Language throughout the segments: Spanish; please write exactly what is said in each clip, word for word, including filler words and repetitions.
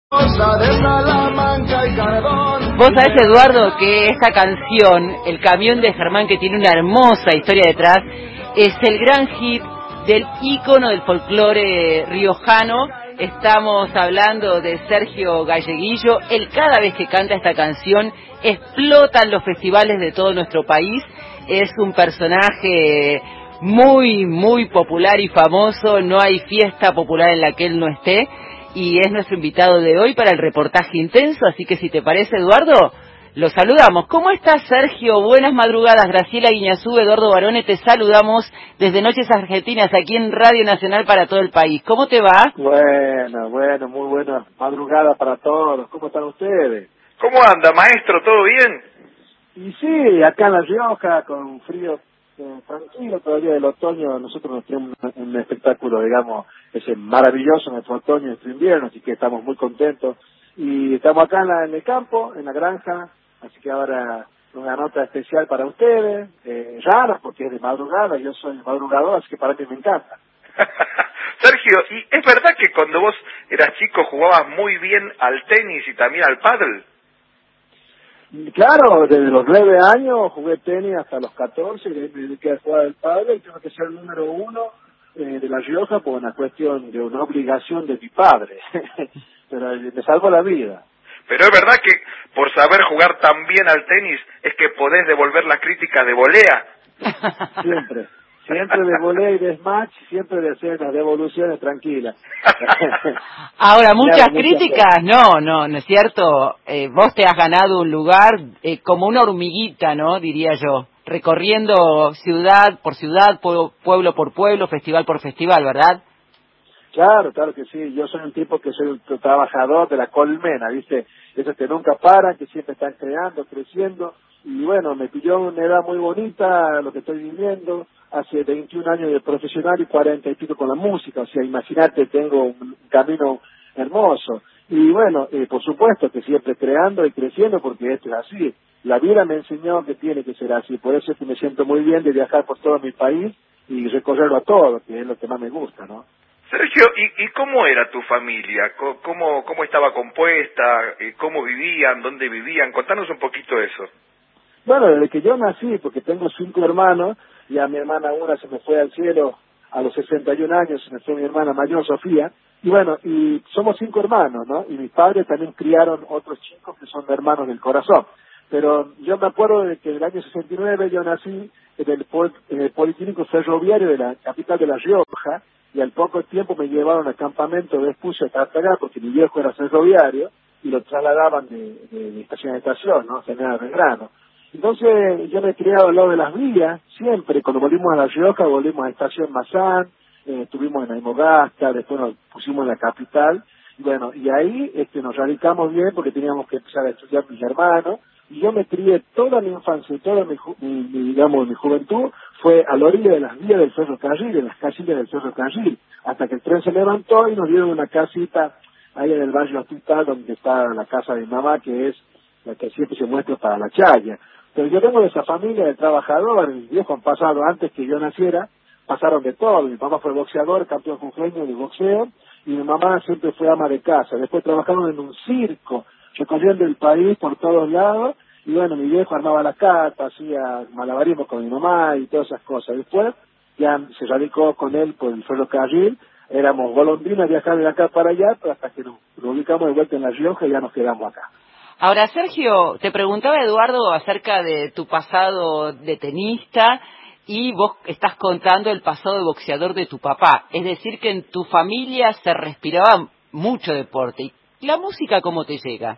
Vos sabés, Eduardo, que esta canción, El camión de Germán, que tiene una hermosa historia detrás, es el gran hit del ícono del folclore riojano. Estamos hablando de Sergio Galleguillo. Él, cada vez que canta esta canción, explotan los festivales de todo nuestro país. Es un personaje muy, muy popular y famoso. No hay fiesta popular en la que él no esté. Y es nuestro invitado de hoy para el reportaje intenso, así que si te parece, Eduardo, lo saludamos. ¿Cómo estás, Sergio? Buenas madrugadas. Graciela Guiñazú, Eduardo Barone, te saludamos desde Noches Argentinas, aquí en Radio Nacional para todo el país. ¿Cómo te va? Bueno, bueno, muy buena madrugada para todos. ¿Cómo están ustedes? ¿Cómo anda, maestro? ¿Todo bien? Y sí, acá en La Rioja, con frío eh, tranquilo, todavía del otoño, nosotros nos tenemos un, un espectáculo, digamos, ese maravilloso nuestro otoño y nuestro invierno, así que estamos muy contentos. Y estamos acá en, la, en el campo, en la granja, así que ahora una nota especial para ustedes, eh, rara porque es de madrugada, yo soy madrugador, así que para mí me encanta. Sergio, ¿y es verdad que cuando vos eras chico jugabas muy bien al tenis y también al pádel? Claro, desde los nueve años jugué tenis hasta los catorce, y de ahí me dediqué a jugar al pádel y tengo que ser el número uno eh, de La Rioja por una cuestión de una obligación de mi padre. Pero me salvó la vida. Pero es verdad que por saber jugar tan bien al tenis es que podés devolver la crítica de volea. Siempre. Siempre de volea y de smash, siempre de hacer las devoluciones tranquilas. Ahora, muchas críticas, no, no, no es cierto. Eh, vos te has ganado un lugar eh, como una hormiguita, ¿no? Diría yo, recorriendo ciudad por ciudad, pueblo, pueblo por pueblo, festival por festival, ¿verdad? Claro, claro que sí. Yo soy un tipo que soy un trabajador de la colmena, ¿viste? Esos que nunca paran, que siempre están creando, creciendo. Y bueno, me pilló una edad muy bonita lo que estoy viviendo. Hace veintiún años de profesional y cuarenta y pico con la música. O sea, imagínate, tengo un camino hermoso. Y bueno, eh, por supuesto que siempre creando y creciendo porque esto es así. La vida me enseñó que tiene que ser así. Por eso es que me siento muy bien de viajar por todo mi país y recorrerlo a todo, que es lo que más me gusta, ¿no? Sergio, ¿y, y cómo era tu familia? ¿Cómo, cómo estaba compuesta? ¿Cómo vivían? ¿Dónde vivían? Contanos un poquito eso. Bueno, desde que yo nací, porque tengo cinco hermanos, y a mi hermana una se me fue al cielo a los sesenta y un años, se me fue mi hermana mayor, Sofía, y bueno, y somos cinco hermanos, ¿no? Y mis padres también criaron otros chicos que son hermanos del corazón. Pero yo me acuerdo de que en el año sesenta y nueve yo nací en el, pol, en el Policlínico Ferroviario de la capital de La Rioja, y al poco tiempo me llevaron al campamento de Espucio a Tartagal, porque mi viejo era ferroviario, y lo trasladaban de, de, de estación a estación, ¿no? General Belgrano. Entonces yo me he criado al lado de las vías, siempre. Cuando volvimos a La Rioja, volvimos a Estación Mazán, eh, estuvimos en Aymogasta, después nos pusimos en la capital, y bueno, y ahí este, nos radicamos bien porque teníamos que empezar a estudiar mis hermanos, y yo me crié toda mi infancia y toda mi, ju- mi, mi, digamos, mi juventud fue a la orilla de las vías del ferrocarril, en las casillas del ferrocarril, hasta que el tren se levantó y nos dieron una casita ahí en el barrio Hospital, donde está la casa de mi mamá, que es la que siempre se muestra para la chaya. Pero yo vengo de esa familia de trabajadores, mis viejos han pasado antes que yo naciera, pasaron de todo. Mi papá fue boxeador, campeón jujeño de boxeo, y mi mamá siempre fue ama de casa. Después trabajaron en un circo, recorriendo el país por todos lados, y bueno, mi viejo armaba la carta, hacía malabarismo con mi mamá y todas esas cosas. Después ya se radicó con él por el ferrocarril, éramos golondrinas viajar de acá para allá, pero hasta que nos, nos ubicamos de vuelta en La Rioja y ya nos quedamos acá. Ahora, Sergio, te preguntaba Eduardo acerca de tu pasado de tenista y vos estás contando el pasado de boxeador de tu papá. Es decir, que en tu familia se respiraba mucho deporte. ¿Y la música cómo te llega?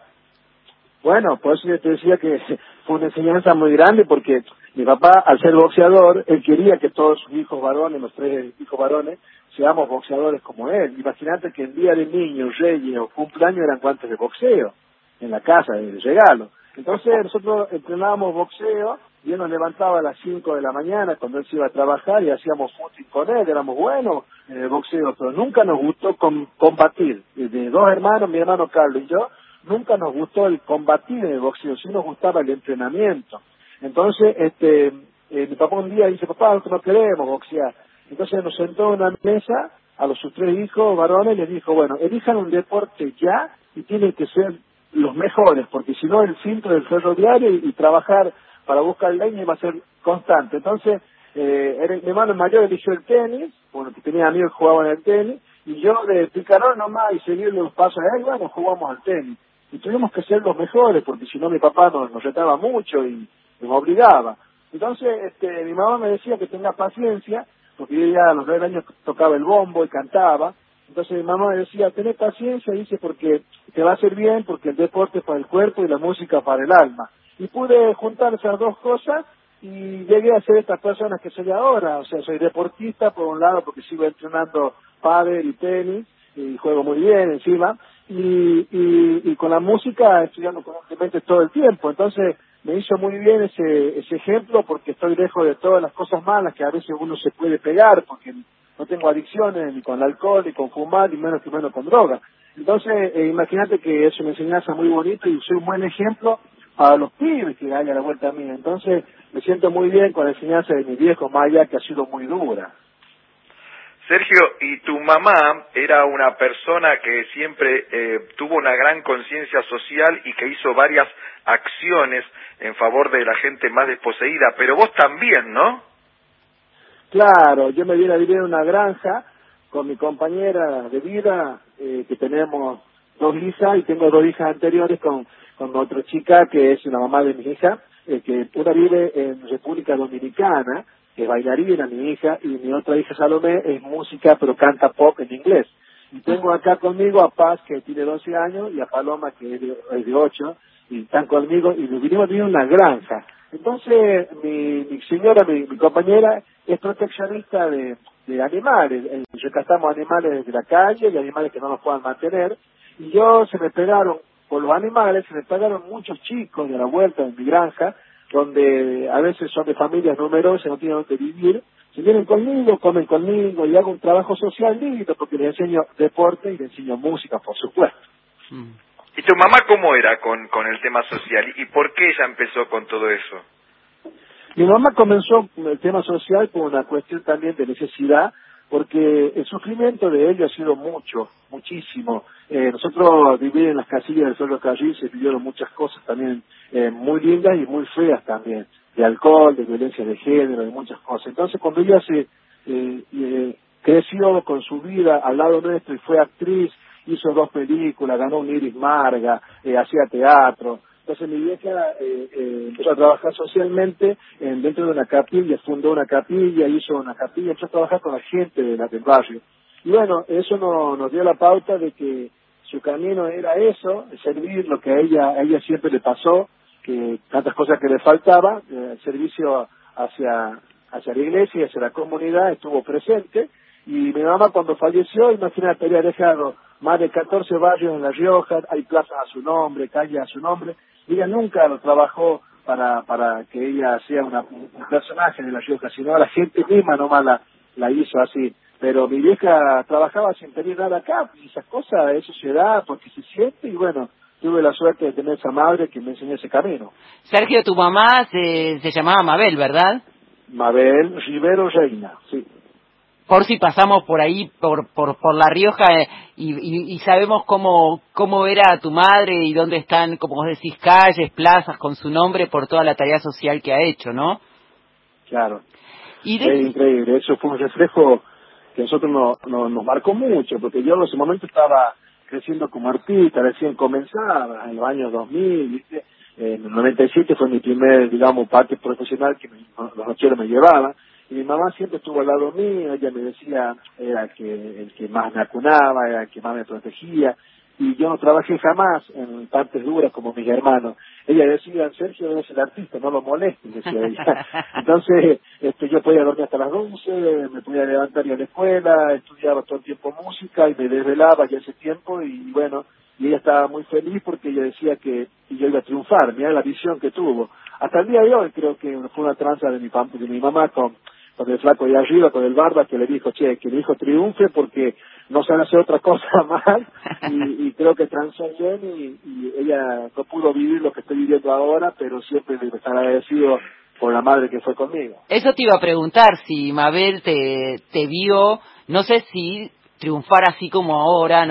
Bueno, por eso yo te decía que fue una enseñanza muy grande porque mi papá, al ser boxeador, él quería que todos sus hijos varones, los tres hijos varones, seamos boxeadores como él. Imagínate que el día de niños, reyes o cumpleaños eran guantes de boxeo en la casa, de regalo. Entonces nosotros entrenábamos boxeo y él nos levantaba a las cinco de la mañana cuando él se iba a trabajar y hacíamos footing con él, éramos buenos en el boxeo, pero nunca nos gustó com- combatir. De dos hermanos, mi hermano Carlos y yo, nunca nos gustó el combatir en el boxeo, sí nos gustaba el entrenamiento. Entonces, este, eh, mi papá un día dice, papá, nosotros no queremos boxear. Entonces nos sentó en una mesa a los sus tres hijos varones y les dijo, bueno, elijan un deporte ya y tienen que ser los mejores, porque si no el cinto del ferroviario y, y trabajar para buscar leña va a ser constante. Entonces, eh, era, mi hermano mayor eligió el tenis, bueno, que tenía amigos que jugaban al tenis, y yo de picarón nomás y seguir los pasos de él, bueno, jugamos al tenis. Y tuvimos que ser los mejores, porque si no mi papá nos, nos retaba mucho y nos obligaba. Entonces, este, mi mamá me decía que tenga paciencia, porque yo ya a los nueve años tocaba el bombo y cantaba. Entonces mi mamá me decía, tenés paciencia, dice, porque te va a hacer bien, porque el deporte es para el cuerpo y la música para el alma. Y pude juntar esas dos cosas y llegué a ser estas personas que soy ahora. O sea, soy deportista por un lado porque sigo entrenando pádel y tenis y juego muy bien encima, y, y, y con la música estudiando constantemente todo el tiempo. Entonces me hizo muy bien ese, ese ejemplo, porque estoy lejos de todas las cosas malas que a veces uno se puede pegar, porque no tengo adicciones ni con el alcohol, ni con fumar, ni menos que menos con droga. Entonces, eh, imagínate que es una enseñanza muy bonita y soy un buen ejemplo para los pibes que hay a la vuelta mía. Entonces, me siento muy bien con la enseñanza de mi viejo Maya, que ha sido muy dura. Sergio, y tu mamá era una persona que siempre eh, tuvo una gran conciencia social y que hizo varias acciones en favor de la gente más desposeída, pero vos también, ¿no? Claro, yo me vine a vivir en una granja con mi compañera de vida, eh, que tenemos dos hijas, y tengo dos hijas anteriores con, con otra chica que es una mamá de mi hija, eh, que una vive en República Dominicana, que es bailarina mi hija, y mi otra hija Salomé es música pero canta pop en inglés. Y tengo acá conmigo a Paz, que tiene doce años, y a Paloma, que es de, es de ocho, y están conmigo, y nos vinimos a vivir en una granja. Entonces, mi, mi señora, mi, mi compañera, es proteccionista de, de animales. Eh, Rescatamos animales de la calle y animales que no los puedan mantener. Y yo, se me pegaron, por los animales, se me pegaron muchos chicos de la vuelta de mi granja, donde a veces son de familias numerosas, no tienen dónde vivir. Se vienen conmigo, comen conmigo, y hago un trabajo social lindo, porque les enseño deporte y les enseño música, por supuesto. Mm. ¿Y tu mamá cómo era con, con el tema social? ¿Y por qué ella empezó con todo eso? Mi mamá comenzó con el tema social por una cuestión también de necesidad, porque el sufrimiento de ella ha sido mucho, muchísimo. Eh, nosotros vivir en las casillas del ferrocarril se vivieron muchas cosas también eh, muy lindas y muy feas también, de alcohol, de violencia de género, de muchas cosas. Entonces, cuando ella se eh, eh, creció con su vida al lado nuestro y fue actriz, hizo dos películas, ganó un Iris Marga, eh, hacía teatro. Entonces mi vieja eh, eh, empezó a trabajar socialmente en, dentro de una capilla, fundó una capilla, hizo una capilla, empezó a trabajar con la gente de la, del barrio. Y bueno, eso no, nos dio la pauta de que su camino era eso, servir lo que a ella, a ella siempre le pasó, que tantas cosas que le faltaba, eh, servicio hacia, hacia la iglesia y hacia la comunidad estuvo presente. Y mi mamá, cuando falleció, imagínate, había dejado más de catorce barrios en La Rioja, hay plazas a su nombre, calles a su nombre. Y ella nunca lo trabajó para para que ella sea una, un personaje de La Rioja, sino la gente misma nomás la, la hizo así. Pero mi vieja trabajaba sin pedir nada acá, y esas cosas, eso se da porque se siente, y bueno, tuve la suerte de tener esa madre que me enseñó ese camino. Sergio, tu mamá se, se llamaba Mabel, ¿verdad? Mabel Rivero Reina, sí. Por si pasamos por ahí, por por, por La Rioja, eh, y, y, y sabemos cómo cómo era tu madre y dónde están, como vos decís, calles, plazas con su nombre por toda la tarea social que ha hecho, ¿no? Claro. Y de... Es increíble, eso fue un reflejo que a nosotros no, no, nos marcó mucho, porque yo en ese momento estaba creciendo como artista, recién comenzaba, en los años dos mil, ¿viste? En el noventa y siete fue mi primer, digamos, parte profesional que me, los nocheros me llevaban, y mi mamá siempre estuvo al lado mío, ella me decía, era el que, el que más me acunaba, era el que más me protegía, y yo no trabajé jamás en partes duras como mis hermanos. Ella decía, Sergio es el artista, no lo molestes, decía ella. Entonces, este, yo podía dormir hasta las once, me podía levantar y ir a la escuela, estudiaba todo el tiempo música y me desvelaba ya ese tiempo, y bueno, y ella estaba muy feliz porque ella decía que yo iba a triunfar, mira la visión que tuvo. Hasta el día de hoy creo que fue una tranza de mi, de mi mamá con, con el flaco de arriba, con el barba, que le dijo, che, que el hijo triunfe porque no sabe hacer otra cosa mal, y, y creo que transó bien, y, y ella no pudo vivir lo que estoy viviendo ahora, pero siempre me estará agradecido por la madre que fue conmigo. Eso te iba a preguntar, si Mabel te, te vio, no sé si triunfar así como ahora, ¿no?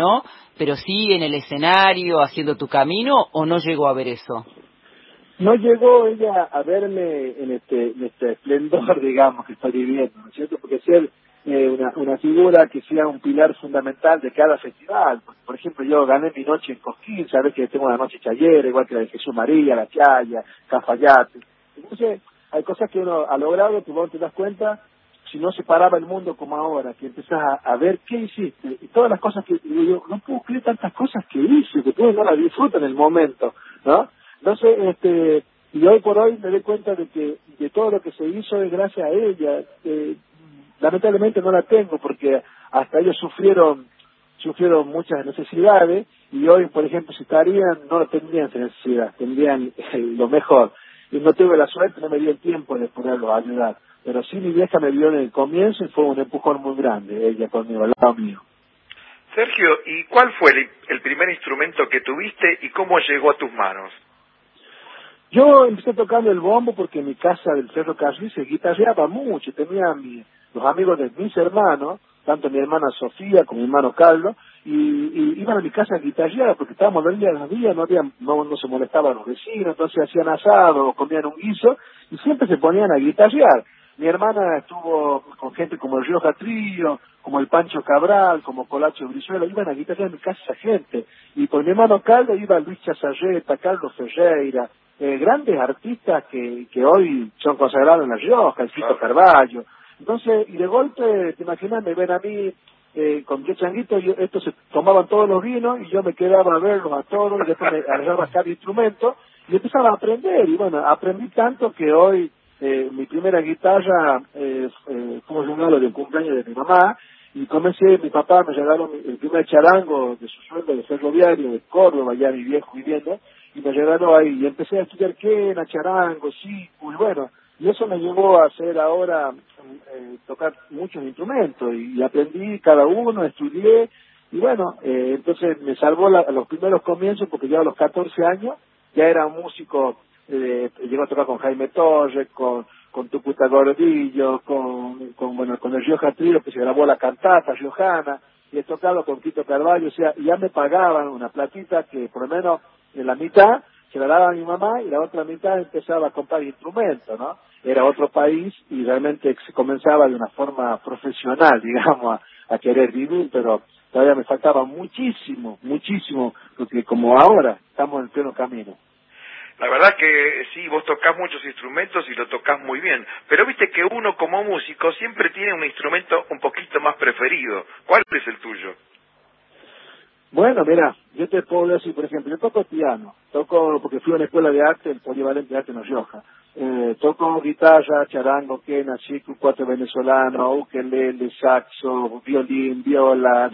pero sí en el escenario, haciendo tu camino, ¿o no llegó a ver eso? No llegó ella a verme en este, en este esplendor, digamos, que estoy viviendo, ¿no es cierto? Porque ser eh, una, una figura que sea un pilar fundamental de cada festival. Por, por ejemplo, yo gané mi noche en Cosquín, sabes que tengo una noche chayera, igual que la de Jesús María, la Chaya, Cafayate. Entonces, hay cosas que uno ha logrado, que vos te das cuenta, si no se paraba el mundo como ahora, que empezás a, a ver qué hiciste, y todas las cosas que, y yo no puedo creer tantas cosas que hice, que uno no las disfruta en el momento, ¿no? Entonces, este, y hoy por hoy me doy cuenta de que de todo lo que se hizo es gracias a ella. Eh, lamentablemente no la tengo porque hasta ellos sufrieron sufrieron muchas necesidades y hoy, por ejemplo, si estarían, no tendrían esa necesidad, tendrían eh, lo mejor. Y no tuve la suerte, no me dio el tiempo de poderlos ayudar. Pero sí, mi vieja me vio en el comienzo y fue un empujón muy grande, ella conmigo, al lado mío. Sergio, ¿y cuál fue el, el primer instrumento que tuviste y cómo llegó a tus manos? Yo empecé tocando el bombo porque en mi casa del Cerro Carril se guitarreaba mucho. Tenía mi, los amigos de mis hermanos, tanto mi hermana Sofía como mi hermano Carlos, y, y iban a mi casa a guitarrear porque estábamos del día a día, no, había, no, no se molestaban los vecinos, entonces hacían asado o comían un guiso y siempre se ponían a guitarrear. Mi hermana estuvo con gente como el Rioja Trío, como el Pancho Cabral, como Colacho Brizuela, iban a guitarrear en mi casa esa gente. Y con mi hermano Carlos iba Luis Chazarreta, Carlos Ferreira, eh, grandes artistas que, que hoy son consagrados en La Rioja, el Fito Carballo. Entonces, y de golpe, te imaginas, me ven a mí eh, con diez changuitos, yo, estos se tomaban todos los vinos y yo me quedaba a verlos a todos, y después me agarraba cada instrumento y empezaba a aprender. Y bueno, aprendí tanto que hoy eh, mi primera guitarra eh, eh, fue un regalo del cumpleaños de mi mamá y comencé, mi papá me regaló mi, el primer charango de su sueldo de ferroviario de Córdoba, ya mi viejo viviendo, y me regaló ahí, y empecé a estudiar quena, charango, sicu, y bueno, y eso me llevó a hacer ahora, eh, tocar muchos instrumentos, y, y aprendí cada uno, estudié, y bueno, eh, entonces me salvó la, los primeros comienzos, porque ya a los catorce años, ya era un músico, eh, llegó a tocar con Jaime Torres, con con Tucuta Gordillo, con, con bueno con el Rioja Trío, que se grabó la cantata riojana, y he tocado con Tito Carvalho, o sea, ya me pagaban una platita que por lo menos en la mitad se la daba a mi mamá y la otra mitad empezaba a comprar instrumentos, ¿no? Era otro país y realmente se comenzaba de una forma profesional, digamos, a, a querer vivir, pero todavía me faltaba muchísimo, muchísimo, porque como ahora estamos en pleno camino. La verdad que sí, vos tocás muchos instrumentos y lo tocás muy bien, pero viste que uno como músico siempre tiene un instrumento un poquito más preferido. ¿Cuál es el tuyo? Bueno, mira, yo te puedo decir, por ejemplo, yo toco piano, toco, porque fui a una escuela de arte, el Polivalente de Arte en La Rioja, eh, toco guitarra, charango, quena, chico, cuatro venezolano, ukelele, saxo, violín, viola,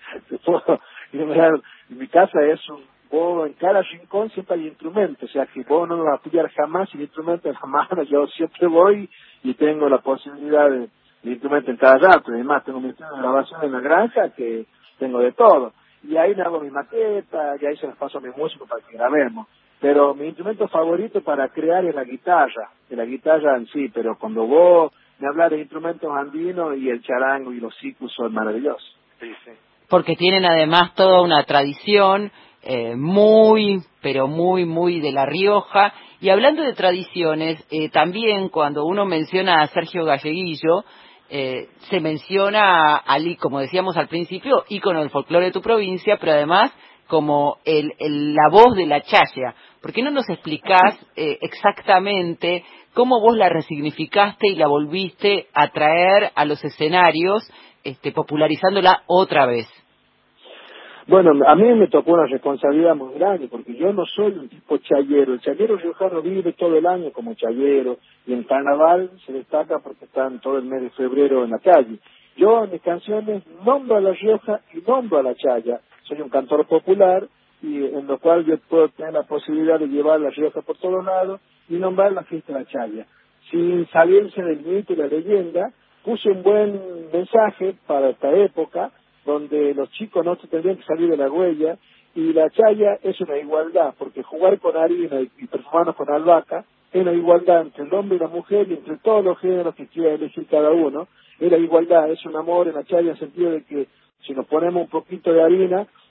en mi casa es un, vos en cada rincón siempre hay instrumentos, o sea que vos no vas a pillar jamás sin instrumento en la mano, yo siempre voy y tengo la posibilidad de, de instrumento en cada rato, además tengo mi estudio de grabación en la granja que tengo de todo. Y ahí me hago mi maqueta, y ahí se las paso a mi músico para que grabemos. Pero mi instrumento favorito para crear es la guitarra, es la guitarra en sí, pero cuando vos me hablas de instrumentos andinos y el charango y los sicus son maravillosos. Sí, sí. Porque tienen además toda una tradición eh, muy, pero muy, muy de La Rioja. Y hablando de tradiciones, eh, también cuando uno menciona a Sergio Galleguillo, Eh, se menciona, Ali, como decíamos al principio, ícono del folclore de tu provincia, pero además como el, el, la voz de la chaya. ¿Por qué no nos explicás eh, exactamente cómo vos la resignificaste y la volviste a traer a los escenarios, este, popularizándola otra vez? Bueno, a mí me tocó una responsabilidad muy grande, porque yo no soy un tipo chayero. El chayero riojano vive todo el año como chayero, y en carnaval se destaca porque están todo el mes de febrero en la calle. Yo en mis canciones nombro a La Rioja y nombro a la chaya. Soy un cantor popular, y en lo cual yo puedo tener la posibilidad de llevar La Rioja por todos lados y nombrar la fiesta de la chaya. Sin salirse del mito y la leyenda, puse un buen mensaje para esta época, donde los chicos no se tendrían que salir de la huella, y la chaya es una igualdad, porque jugar con harina y, y perfumarnos con albahaca es una igualdad entre el hombre y la mujer y entre todos los géneros que quiera elegir cada uno. Es la igualdad, es un amor en la chaya en el sentido de que si nos ponemos un poquito de harina,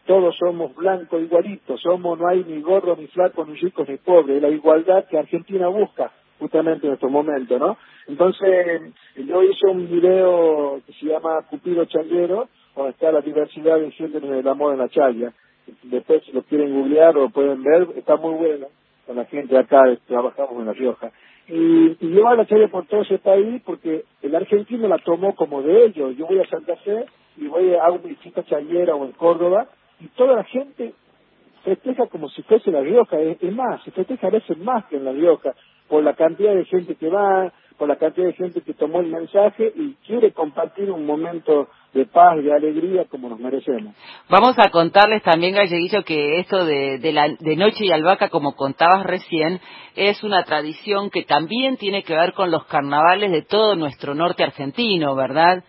todos somos blancos igualitos, somos, no hay ni gordos, ni flacos, ni ricos, ni pobres, la igualdad que Argentina busca justamente en estos momentos, ¿no? Entonces, yo hice un video que se llama Cupido Changuero, donde está la diversidad de gente en el amor en la chaya. Después, si lo quieren googlear o lo pueden ver, está muy bueno, con la gente de acá, trabajamos en La Rioja. Y, y lleva la chaya por todo ese país porque el argentino la tomó como de ellos. Yo voy a Santa Fe y voy a una visita chayera o en Córdoba y toda la gente festeja como si fuese La Rioja, es, es más, se festeja a veces más que en La Rioja, por la cantidad de gente que va, por la cantidad de gente que tomó el mensaje y quiere compartir un momento de paz y de alegría como nos merecemos. Vamos a contarles también, Galleguillo, que esto de, de, la, de Noche y Albahaca, como contabas recién, es una tradición que también tiene que ver con los carnavales de todo nuestro norte argentino, ¿verdad?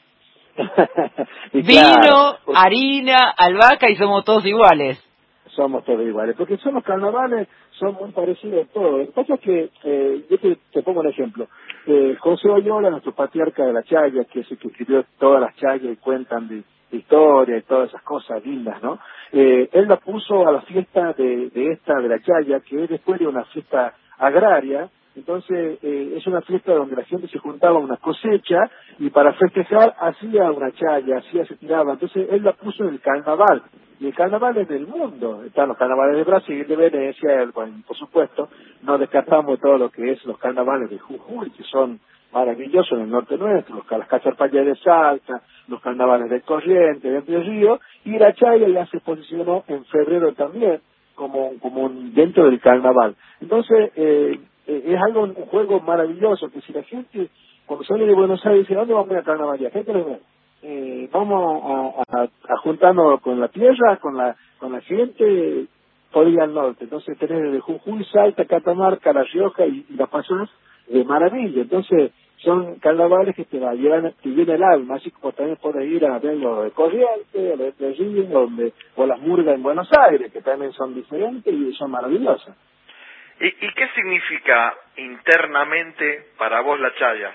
Vino, Claro, harina, albahaca y somos todos iguales. Somos todos iguales, porque son los carnavales, son muy parecidos todos. Lo que pasa es que, eh, yo te, te pongo un ejemplo. Eh, José Oyola, nuestro patriarca de la chaya, que es el que escribió todas las chayas y cuentan de, de historia y todas esas cosas lindas, ¿no? Eh, él la puso a la fiesta de, de esta, de la chaya, que es después de una fiesta agraria. Entonces, eh, es una fiesta donde la gente se juntaba a una cosecha y para festejar hacía una chaya, hacía, se tiraba. Entonces, él la puso en el carnaval. Y el carnaval es del mundo. Están los carnavales de Brasil, de Venecia, bueno, por supuesto, no descartamos todo lo que es los carnavales de Jujuy, que son maravillosos en el norte nuestro, los, las cacharpallas de Salta, los carnavales de Corrientes, de Entre Ríos, y la chaya ya se posicionó en febrero también, como, como un, dentro del carnaval. Entonces, eh, eh, es algo, un juego maravilloso, que si la gente, cuando sale de Buenos Aires, dice, ¿dónde vamos a ir a carnaval? ¿Qué querés ver? Eh, vamos a, a, a juntarnos con la tierra, con la con la gente, por ir al norte. Entonces tenés desde Jujuy, Salta, Catamarca, La Rioja y, y la pasás de maravilla. Entonces son carnavales que te va a llevar, te llena el alma, así como también puedes ir a ver los de Corrientes, los de Río, donde, o las murgas en Buenos Aires, que también son diferentes y son maravillosas. ¿Y, y qué significa internamente para vos la chaya?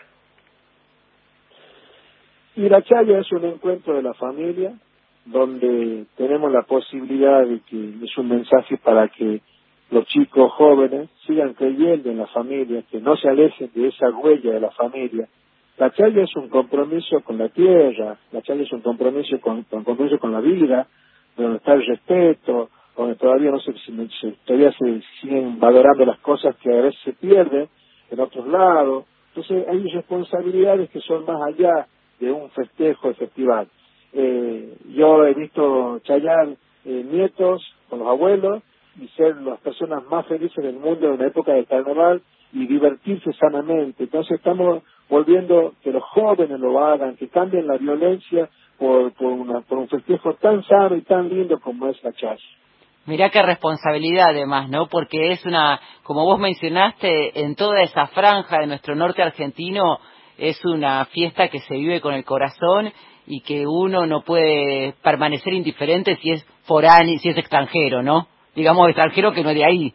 Y la chaya es un encuentro de la familia, donde tenemos la posibilidad de que es un mensaje para que los chicos jóvenes sigan creyendo en la familia, que no se alejen de esa huella de la familia. La chaya es un compromiso con la tierra, la chaya es un compromiso con, un compromiso con la vida, donde está el respeto, donde todavía no se, se todavía se siguen valorando las cosas que a veces se pierden en otros lados. Entonces hay responsabilidades que son más allá de un festejo, festival. Eh, yo he visto chayar eh, nietos con los abuelos y ser las personas más felices del mundo en una época de carnaval y divertirse sanamente. Entonces estamos volviendo que los jóvenes lo hagan, que cambien la violencia por, por, una, por un festejo tan sano y tan lindo como es la chaya. Mirá qué responsabilidad además, ¿no? Porque es una, como vos mencionaste, en toda esa franja de nuestro norte argentino, es una fiesta que se vive con el corazón y que uno no puede permanecer indiferente si es foráneo, si es extranjero, ¿no? Digamos extranjero que no es de ahí.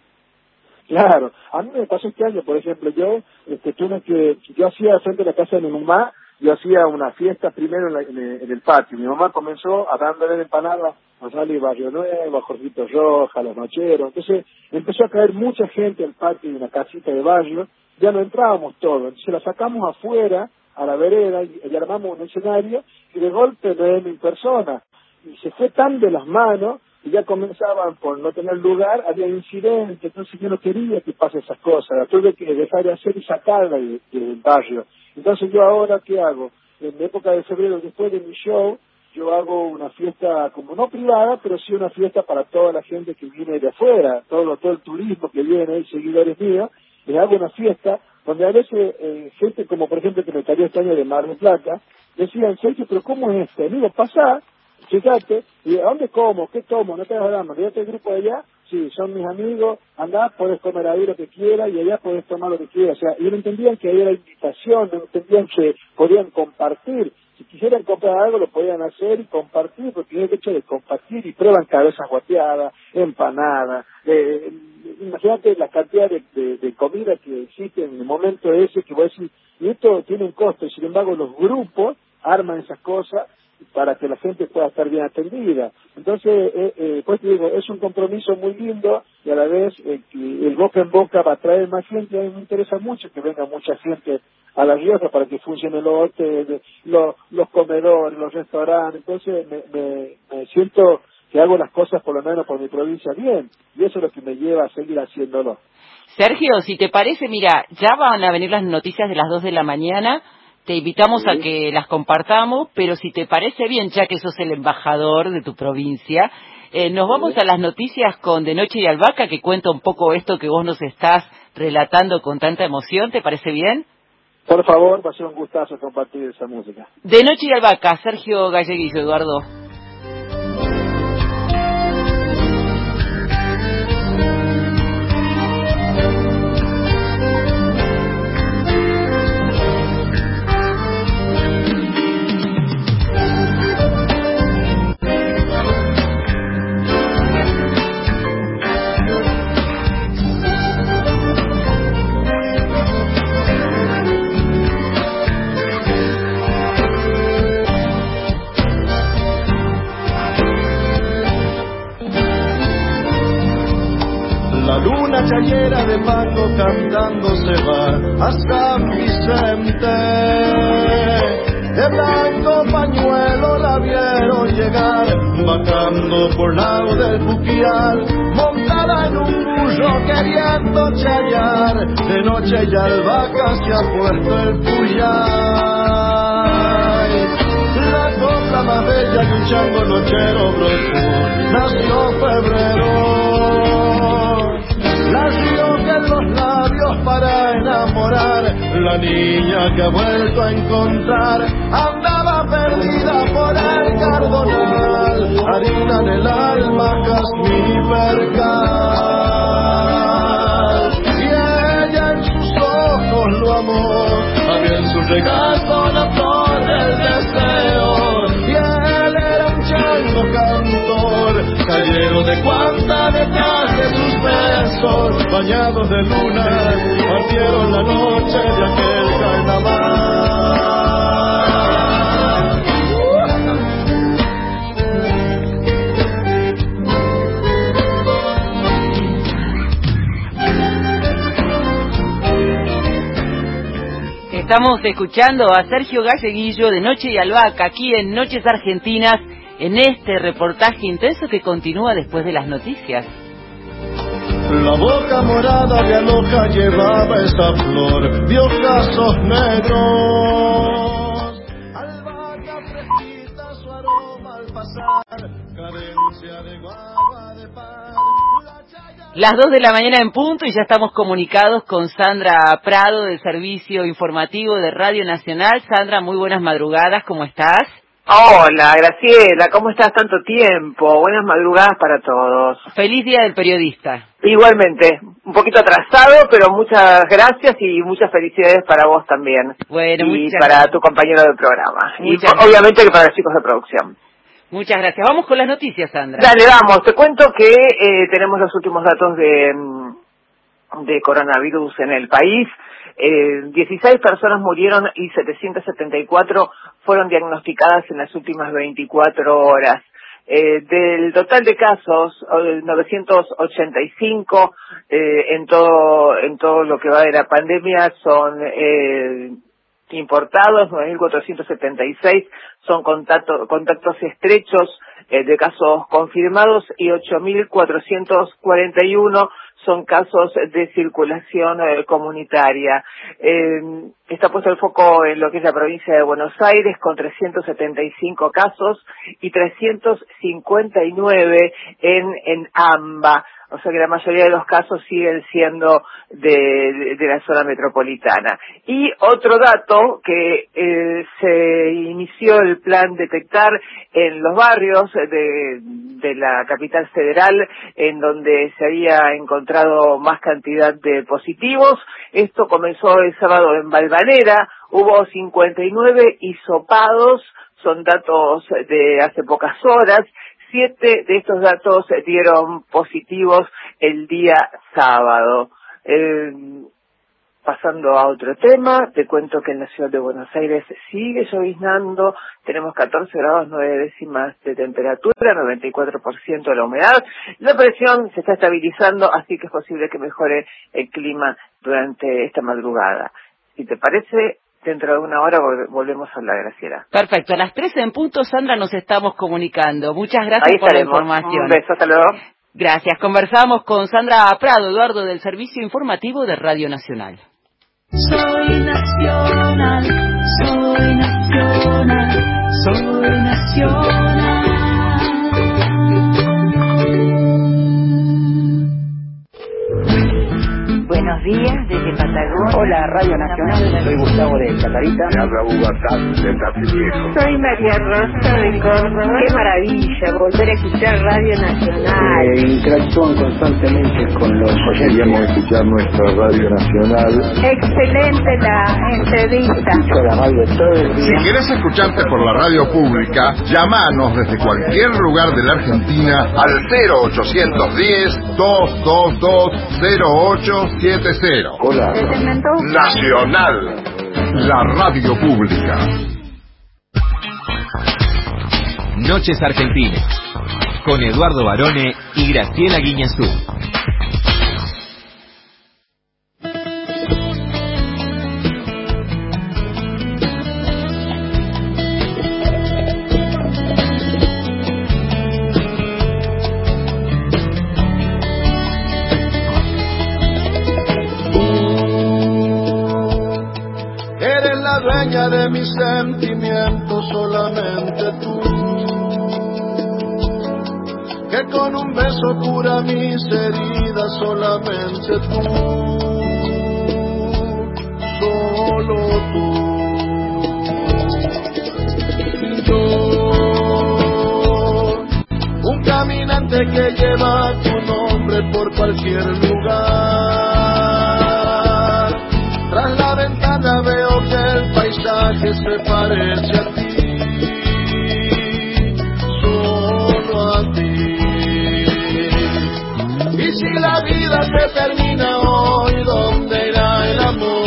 Claro, a mí me pasó este año, por ejemplo, yo este, tuve que, yo hacía frente a la casa de mi mamá, yo hacía una fiesta primero en, la, en, el, en el patio. Mi mamá comenzó a darle empanadas a Sally Barrio Nuevo, a Jorgito Roja, a Los Nocheros. Entonces empezó a caer mucha gente al patio de una casita de barrio, ya no entrábamos todos, entonces la sacamos afuera, a la vereda, y, y armamos un escenario, y de golpe nueve mil personas. Y se fue tan de las manos, y ya comenzaban por no tener lugar, había incidentes, entonces yo no quería que pase esas cosas, la tuve que dejar de hacer y sacarla de, de, del barrio. Entonces yo ahora, ¿qué hago? En la época de febrero, después de mi show, yo hago una fiesta como no privada, pero sí una fiesta para toda la gente que viene de afuera, todo, todo el turismo que viene, y seguidores míos, les hago una fiesta donde a veces eh, gente como por ejemplo que me cayó este año de Mar del Plata, decían, Sergio, pero ¿cómo es esto? Digo, pasá, fíjate, y ¿a dónde como? ¿Qué tomo? No te das drama, fíjate el grupo de allá, sí, son mis amigos, andá, podés comer ahí lo que quieras y allá podés tomar lo que quieras. O sea, ellos no entendían que ahí era invitación, no entendían que podían compartir. Si quisieran comprar algo lo podían hacer y compartir, porque es el hecho de compartir y prueban cabezas guateadas, empanadas. Eh, imagínate la cantidad de, de, de comida que existe en el momento ese que voy a decir, y esto tiene un costo, y sin embargo los grupos arman esas cosas para que la gente pueda estar bien atendida. Entonces, eh, eh, pues digo, es un compromiso muy lindo y a la vez eh, que el boca en boca va a traer más gente. A mí me interesa mucho que venga mucha gente a La Rioja para que funcionen los hoteles, los, los comedores, los restaurantes. Entonces, me, me, me siento que hago las cosas por lo menos por mi provincia bien, y eso es lo que me lleva a seguir haciéndolo. Sergio, si te parece, mira, ya van a venir las noticias de las dos de la mañana, te invitamos Sí. a que las compartamos, pero si te parece bien, ya que sos el embajador de tu provincia, eh, nos vamos Sí. a las noticias con De Noche y Albahaca, que cuenta un poco esto que vos nos estás relatando con tanta emoción, ¿te parece bien? Por favor, va a ser un gustazo compartir esa música. De Noche y Albahaca, Sergio Galleguillo, Eduardo. La luna chayera de Paco cantando se va a San Vicente. De blanco pañuelo la vieron llegar, bajando por lado del Puquial, montada en un burro queriendo chayar. De noche y albahaca se ha puesto el Puyay. La copla más bella que un chango nochero brotó, nació febrero. Nació que en los labios para enamorar, la niña que ha vuelto a encontrar andaba perdida por el cardonal, harina en el alma, jazmín y percal. Y ella en sus ojos lo amó, había en su regazo la flor del deseo, y él era un chango cantor, callero de cuanta detrás de sus besos, bañados de luna, partieron la noche de aquel carnaval. Estamos escuchando a Sergio Galleguillo de Noche y Albahaca, aquí en Noches Argentinas, en este reportaje intenso que continúa después de las noticias. La boca morada de Aloja llevaba esa flor de ojazos negros. Albahaca fresquita, su aroma al pasar, carencia de guava de pan. Las dos de la mañana en punto y ya estamos comunicados con Sandra Prado del Servicio Informativo de Radio Nacional. Sandra, muy buenas madrugadas, ¿cómo estás? Hola, Graciela, ¿cómo estás? Tanto tiempo. Buenas madrugadas para todos. Feliz Día del Periodista. Igualmente, un poquito atrasado, pero muchas gracias y muchas felicidades para vos también. Bueno, y muchas para gracias. tu compañero del programa. Muchas y obviamente que para los chicos de producción. Muchas gracias. Vamos con las noticias, Sandra. Dale, vamos. Te cuento que eh, tenemos los últimos datos de, de coronavirus en el país. Eh, dieciséis personas murieron y setecientas setenta y cuatro fueron diagnosticadas en las últimas veinticuatro horas. Eh, del total de casos, novecientos ochenta y cinco eh, en todo en todo lo que va de la pandemia son eh, importados, nueve mil cuatrocientos setenta y seis son contacto, contactos estrechos eh, de casos confirmados y ocho mil cuatrocientos cuarenta y uno son casos de circulación eh, comunitaria. Eh, está puesto el foco en lo que es la provincia de Buenos Aires con trescientos setenta y cinco casos y trescientos cincuenta y nueve en, en AMBA. O sea que la mayoría de los casos siguen siendo de, de, de la zona metropolitana. Y otro dato, que eh, se inició el plan Detectar en los barrios de, de la capital federal, en donde se había encontrado más cantidad de positivos. Esto comenzó el sábado en Valvanera, hubo cincuenta y nueve hisopados, son datos de hace pocas horas. Siete de estos datos dieron positivos el día sábado. Eh, pasando a otro tema, te cuento que en la ciudad de Buenos Aires sigue lloviznando, tenemos catorce grados nueve décimas de temperatura, noventa y cuatro por ciento de la humedad, la presión se está estabilizando, así que es posible que mejore el clima durante esta madrugada. Si te parece, dentro de una hora volvemos a hablar, Graciela. Perfecto, a las trece en punto, Sandra, nos estamos comunicando. Muchas gracias Ahí por estaremos. la información. Un beso, hasta luego. Gracias. Conversamos con Sandra Prado, Eduardo, del Servicio Informativo de Radio Nacional. Soy nacional, soy nacional, soy nacional. Buenos días desde Patagonia. Hola, Radio Nacional. Soy Gustavo de Chacarita. Me habla Hugo Azar, de Tafí Viejo. Soy María Rosa de Córdoba. Qué maravilla volver a escuchar Radio Nacional. Eh, interactúan constantemente con los oyentes. Queríamos escuchar nuestra Radio Nacional. Excelente la entrevista. Escucho la radio todo el día. Si querés escucharte por la radio pública, llamanos desde cualquier lugar de la Argentina al cero ochocientos diez, doscientos veintidós, cero ocho siete cero. Hola. Nacional, la radio pública. Noches Argentinas, con Eduardo Barone y Graciela Guiñazú. Dueña de mis sentimientos, solamente tú, que con un beso cura mis heridas, solamente tú, solo tú. Yo, un caminante que lleva tu nombre por cualquier lugar, tras la ventana veo que el paisaje se parece a ti, solo a ti. Y si la vida se termina hoy, ¿dónde irá el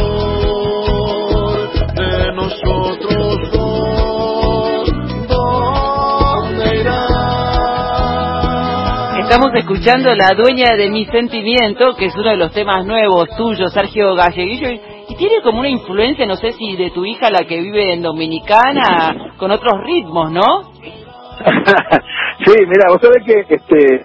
amor de nosotros dos? ¿Dónde irá? Estamos escuchando La Dueña de Mi Sentimiento, que es uno de los temas nuevos tuyos, Sergio Galleguillo. Y tiene como una influencia, no sé si de tu hija, la que vive en Dominicana, con otros ritmos, ¿no? Sí, mira, vos sabés que este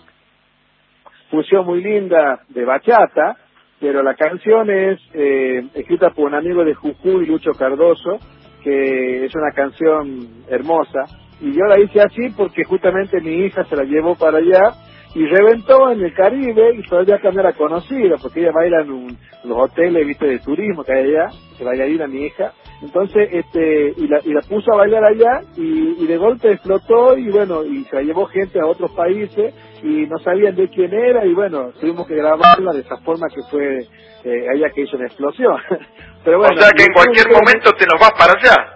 fusión muy linda de bachata, pero la canción es eh, escrita por un amigo de Jujuy, Lucho Cardoso, que es una canción hermosa, y yo la hice así porque justamente mi hija se la llevó para allá y reventó en el Caribe, y todavía acá no era conocida porque ella baila en un, los hoteles, viste, de turismo que hay allá, que bailarina mi hija. Entonces este y la, y la puso a bailar allá, y, y de golpe explotó, y bueno, y se la llevó gente a otros países y no sabían de quién era, y bueno, tuvimos que grabarla de esa forma, que fue eh, ella que hizo una explosión. Pero bueno, o sea que en cualquier momento te nos vas para allá.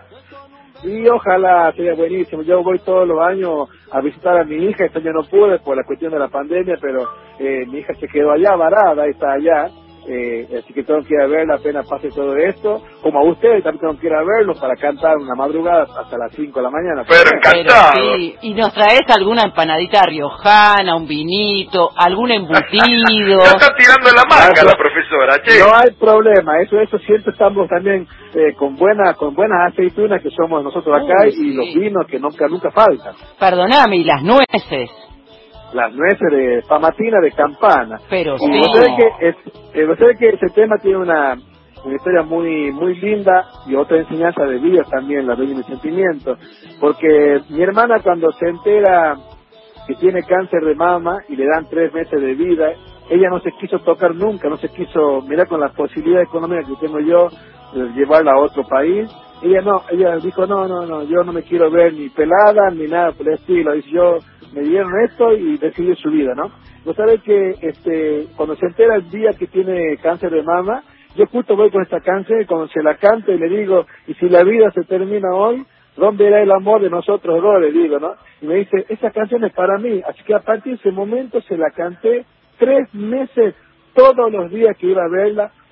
Y ojalá sea buenísimo. Yo voy todos los años a visitar a mi hija. Este año no pude por la cuestión de la pandemia, pero eh, mi hija se quedó allá varada, está allá. Eh, así que tengo que ir a verla apenas pase todo esto. Como a ustedes también tengo que ir a verlos para cantar una madrugada hasta las cinco de la mañana. Pero encantado. Pero, sí. Y nos traes alguna empanadita riojana, un vinito, algún embutido. Ya está tirando la manga la profesora, che. No hay problema, eso eso siempre estamos también eh, con buenas con buenas aceitunas que somos nosotros acá. Uy, y sí. Los vinos que nunca nunca faltan. Perdóname, y las nueces. Las nueces de pamatina de campana. Pero y sí. Vos sabés que, es, eh, vos sabés que ese tema tiene una, una historia muy muy linda y otra enseñanza de vida también, la dueña de mis sentimientos. Porque mi hermana, cuando se entera que tiene cáncer de mama y le dan tres meses de vida, ella no se quiso tocar nunca, no se quiso, mira, con la posibilidad económica que tengo yo, de llevarla a otro país. Ella no, ella dijo, no, no, no, yo no me quiero ver ni pelada ni nada por el estilo. Dice, yo me dieron esto y decidí su vida, ¿no? Vos sabés que este, cuando se entera el día que tiene cáncer de mama, yo justo voy con esta canción y cuando se la canto y le digo, y si la vida se termina hoy, ¿dónde era el amor de nosotros dos? Le digo, ¿no? Y me dice, esa canción es para mí. Así que a partir de ese momento se la canté tres meses, todos los días que iba a verla,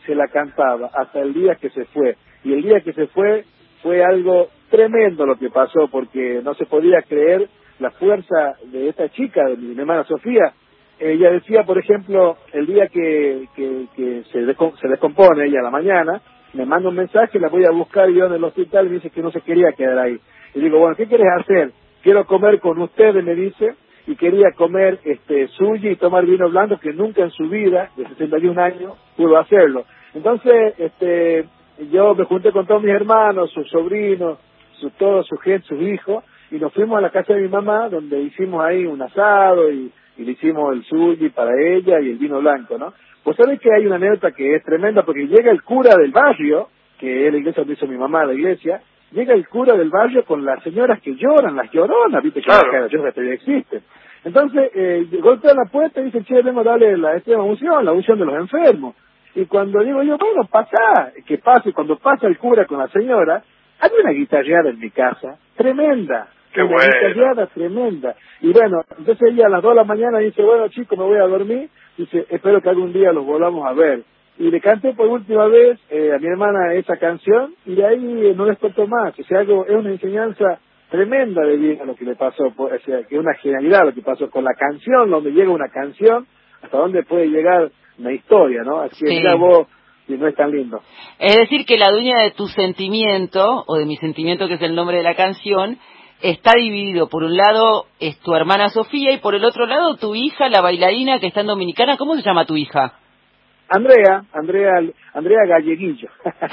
se la cantaba hasta el día que se fue. Y el día que se fue fue algo tremendo lo que pasó, porque no se podía creer la fuerza de esta chica, de mi hermana Sofía. Ella decía, por ejemplo, el día que, que, que se, descom- se descompone ella a la mañana, me manda un mensaje, la voy a buscar yo en el hospital, y me dice que no se quería quedar ahí. Y digo, bueno, ¿qué quieres hacer? Quiero comer con ustedes, me dice, y quería comer este sushi y tomar vino blanco, que nunca en su vida, de sesenta y un años, pudo hacerlo. Entonces, este yo me junté con todos mis hermanos, sus sobrinos, su, todos su gente, sus hijos, y nos fuimos a la casa de mi mamá, donde hicimos ahí un asado, y, y le hicimos el sushi para ella y el vino blanco, ¿no? Pues sabés que hay una anécdota que es tremenda, porque llega el cura del barrio, que es la iglesia donde hizo mi mamá, la iglesia, llega el cura del barrio con las señoras que lloran, las lloronas, viste que claro. las lloronas todavía existen. Entonces, eh, golpea la puerta y dice, che, vengo a darle la extrema unción, la unción de los enfermos. Y cuando digo yo, bueno, pasa, que pase, cuando pasa el cura con la señora, hay una guitarreada en mi casa, tremenda. Qué una bueno. guitarreada tremenda. Y bueno, entonces ella a las dos de la mañana dice, bueno chicos, me voy a dormir, dice, espero que algún día los volvamos a ver. Y le canté por última vez eh, a mi hermana esa canción, y de ahí eh, no despertó más. O sea, algo, es una enseñanza tremenda de vida lo que le pasó, o sea, que es una genialidad lo que pasó con la canción, donde llega una canción, hasta dónde puede llegar una historia, ¿no? Así que Sí. mira vos, si no es tan lindo. Es decir, que la dueña de tu sentimiento, o de mi sentimiento, que es el nombre de la canción, está dividido. Por un lado es tu hermana Sofía, y por el otro lado tu hija, la bailarina que está en Dominicana. ¿Cómo se llama tu hija? Andrea, Andrea, Andrea Galleguillo.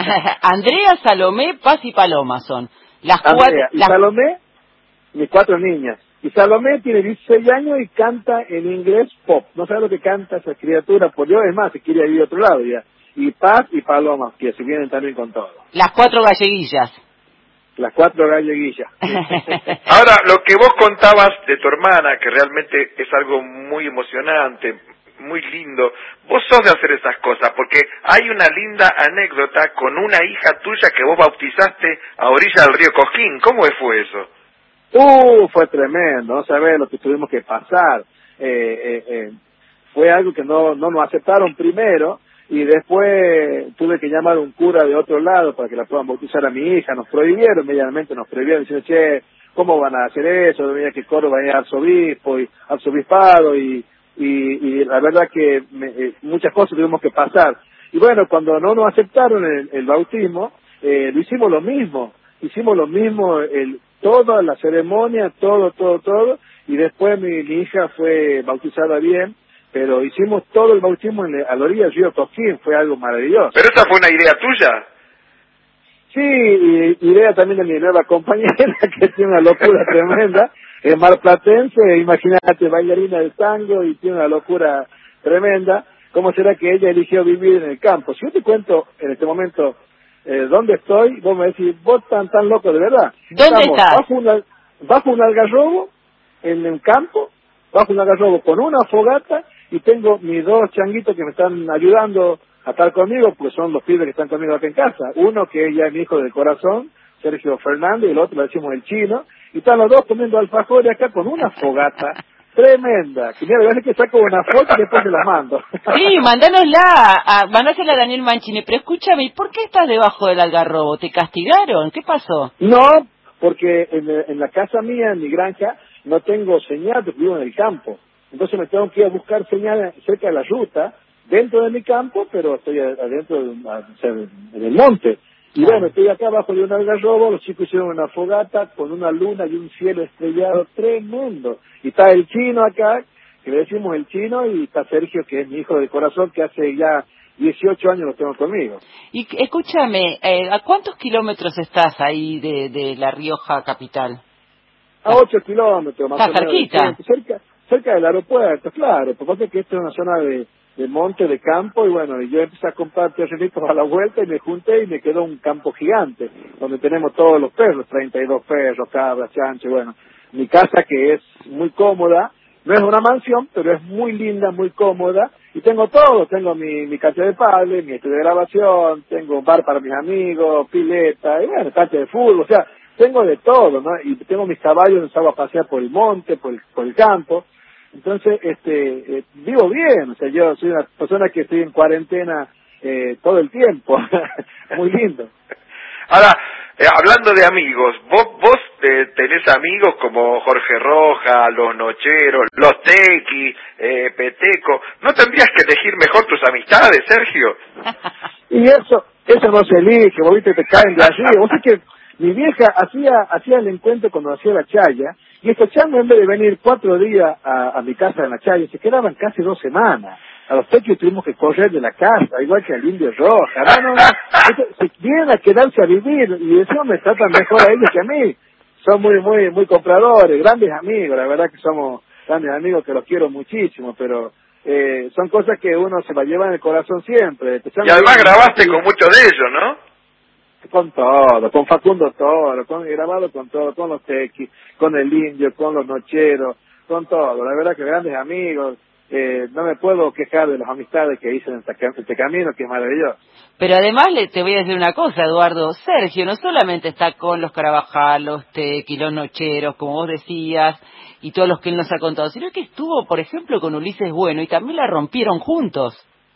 Andrea, Salomé, Paz y Paloma son. Las Andrea, cuatro. y Las... Salomé, mis cuatro niñas. Y Salomé tiene dieciséis años y canta en inglés pop. No sabe lo que canta esa criatura, por Dios, es más, se quiere ir a otro lado ya. Y Paz y Paloma, que se vienen también con todo. Las cuatro galleguillas. Las cuatro galleguillas. Ahora, lo que vos contabas de tu hermana, que realmente es algo muy emocionante, muy lindo, vos sos de hacer esas cosas, porque hay una linda anécdota con una hija tuya que vos bautizaste a orilla del río Coquín. ¿Cómo fue eso? Uh, fue tremendo, no sabés lo que tuvimos que pasar. Eh, eh, eh, fue algo que no, no nos aceptaron primero, y después tuve que llamar a un cura de otro lado para que la puedan bautizar a mi hija. Nos prohibieron, medianamente nos prohibieron, diciendo, che, ¿cómo van a hacer eso? Debería que Córdoba vaya arzobispo y arzobispado, y, y, y la verdad que me, eh, muchas cosas tuvimos que pasar. Y bueno, cuando no nos aceptaron el, el bautismo, eh, lo hicimos lo mismo, hicimos lo mismo, el, toda la ceremonia, todo, todo, todo, y después mi, mi hija fue bautizada bien, pero hicimos todo el bautismo en, a la orilla del río Coquín, fue algo maravilloso. ¿Pero esa fue una idea tuya? Sí, y idea también de mi nueva compañera, que tiene una locura tremenda, es marplatense, imagínate, bailarina de tango, y tiene una locura tremenda. ¿Cómo será que ella eligió vivir en el campo? Si yo te cuento en este momento eh, dónde estoy, vos me decís, vos tan tan loco de verdad. ¿Dónde Estamos estás? Bajo, una, bajo un algarrobo, en el campo, bajo un algarrobo con una fogata, y tengo mis dos changuitos que me están ayudando a estar conmigo, pues son los pibes que están conmigo acá en casa. Uno que es ya mi hijo del corazón, Sergio Fernández, y el otro le decimos el Chino, y están los dos comiendo alfajores acá con una fogata tremenda, que mira, a veces que saco una foto y después se la mando. Sí, mándanosla, a, mandásela a Daniel Mancini, pero escúchame, ¿y por qué estás debajo del algarrobo? ¿Te castigaron? ¿Qué pasó? No, porque en, en la casa mía, en mi granja, no tengo señal, porque vivo en el campo. Entonces me tengo que ir a buscar señal cerca de la ruta, dentro de mi campo, pero estoy adentro, de, o sea, en el monte. Y bueno, estoy acá abajo de un algarrobo, los chicos hicieron una fogata con una luna y un cielo estrellado tremendo. Y está el Chino acá, que le decimos el Chino, y está Sergio, que es mi hijo de corazón, que hace ya dieciocho años lo tengo conmigo. Y escúchame, eh, ¿a cuántos kilómetros estás ahí de, de La Rioja capital? A ocho kilómetros, más ¿Está o menos. cerquita? Cerca, cerca del aeropuerto, claro, porque que esto es una zona de, de monte, de campo, y bueno, y yo empecé a comprar terrenitos a la vuelta, y me junté y me quedó un campo gigante, donde tenemos todos los perros, treinta y dos perros, cabras, chancho, y bueno, mi casa que es muy cómoda, no es una mansión, pero es muy linda, muy cómoda, y tengo todo, tengo mi, mi cancha de pádel, mi estudio de grabación, tengo un bar para mis amigos, pileta, y bueno, cancha de fútbol, o sea, tengo de todo, ¿no? Y tengo mis caballos, los hago a pasear por el monte, por el, por el campo. Entonces, este, eh, vivo bien, o sea, yo soy una persona que estoy en cuarentena eh, todo el tiempo. Muy lindo. Ahora, eh, hablando de amigos, vos vos eh, tenés amigos como Jorge Roja, Los Nocheros, Los Tequi, eh, Peteco. ¿No tendrías que elegir mejor tus amistades, Sergio? Y eso eso no se elige, vos viste, te caen de allí. Vos sabés que mi vieja hacía hacía el encuentro cuando hacía la chaya, y estos changos, en vez de venir cuatro días a, a mi casa en la chaya, se quedaban casi dos semanas. A los tequios tuvimos que correr de la casa, igual que al Indio Roja. No, no, no. Se vienen a quedarse a vivir, y eso me tratan mejor a ellos que a mí. Son muy, muy, muy compradores, grandes amigos. La verdad que somos grandes amigos, que los quiero muchísimo, pero eh, son cosas que uno se va a llevar en el corazón siempre. Y además grabaste con muchos de ellos, ¿no? Con todo, con Facundo Toro, con grabado con todo, con los tequis, con el Indio, con los Nocheros, con todo. La verdad que grandes amigos. Eh, no me puedo quejar de las amistades que hice en este, este camino, que es maravilloso. Pero además le, te voy a decir una cosa, Eduardo. Sergio no solamente está con los Carabajal, los Tequi, los Nocheros, como vos decías, y todos los que él nos ha contado, sino que estuvo, por ejemplo, con Ulises Bueno, y también la rompieron juntos.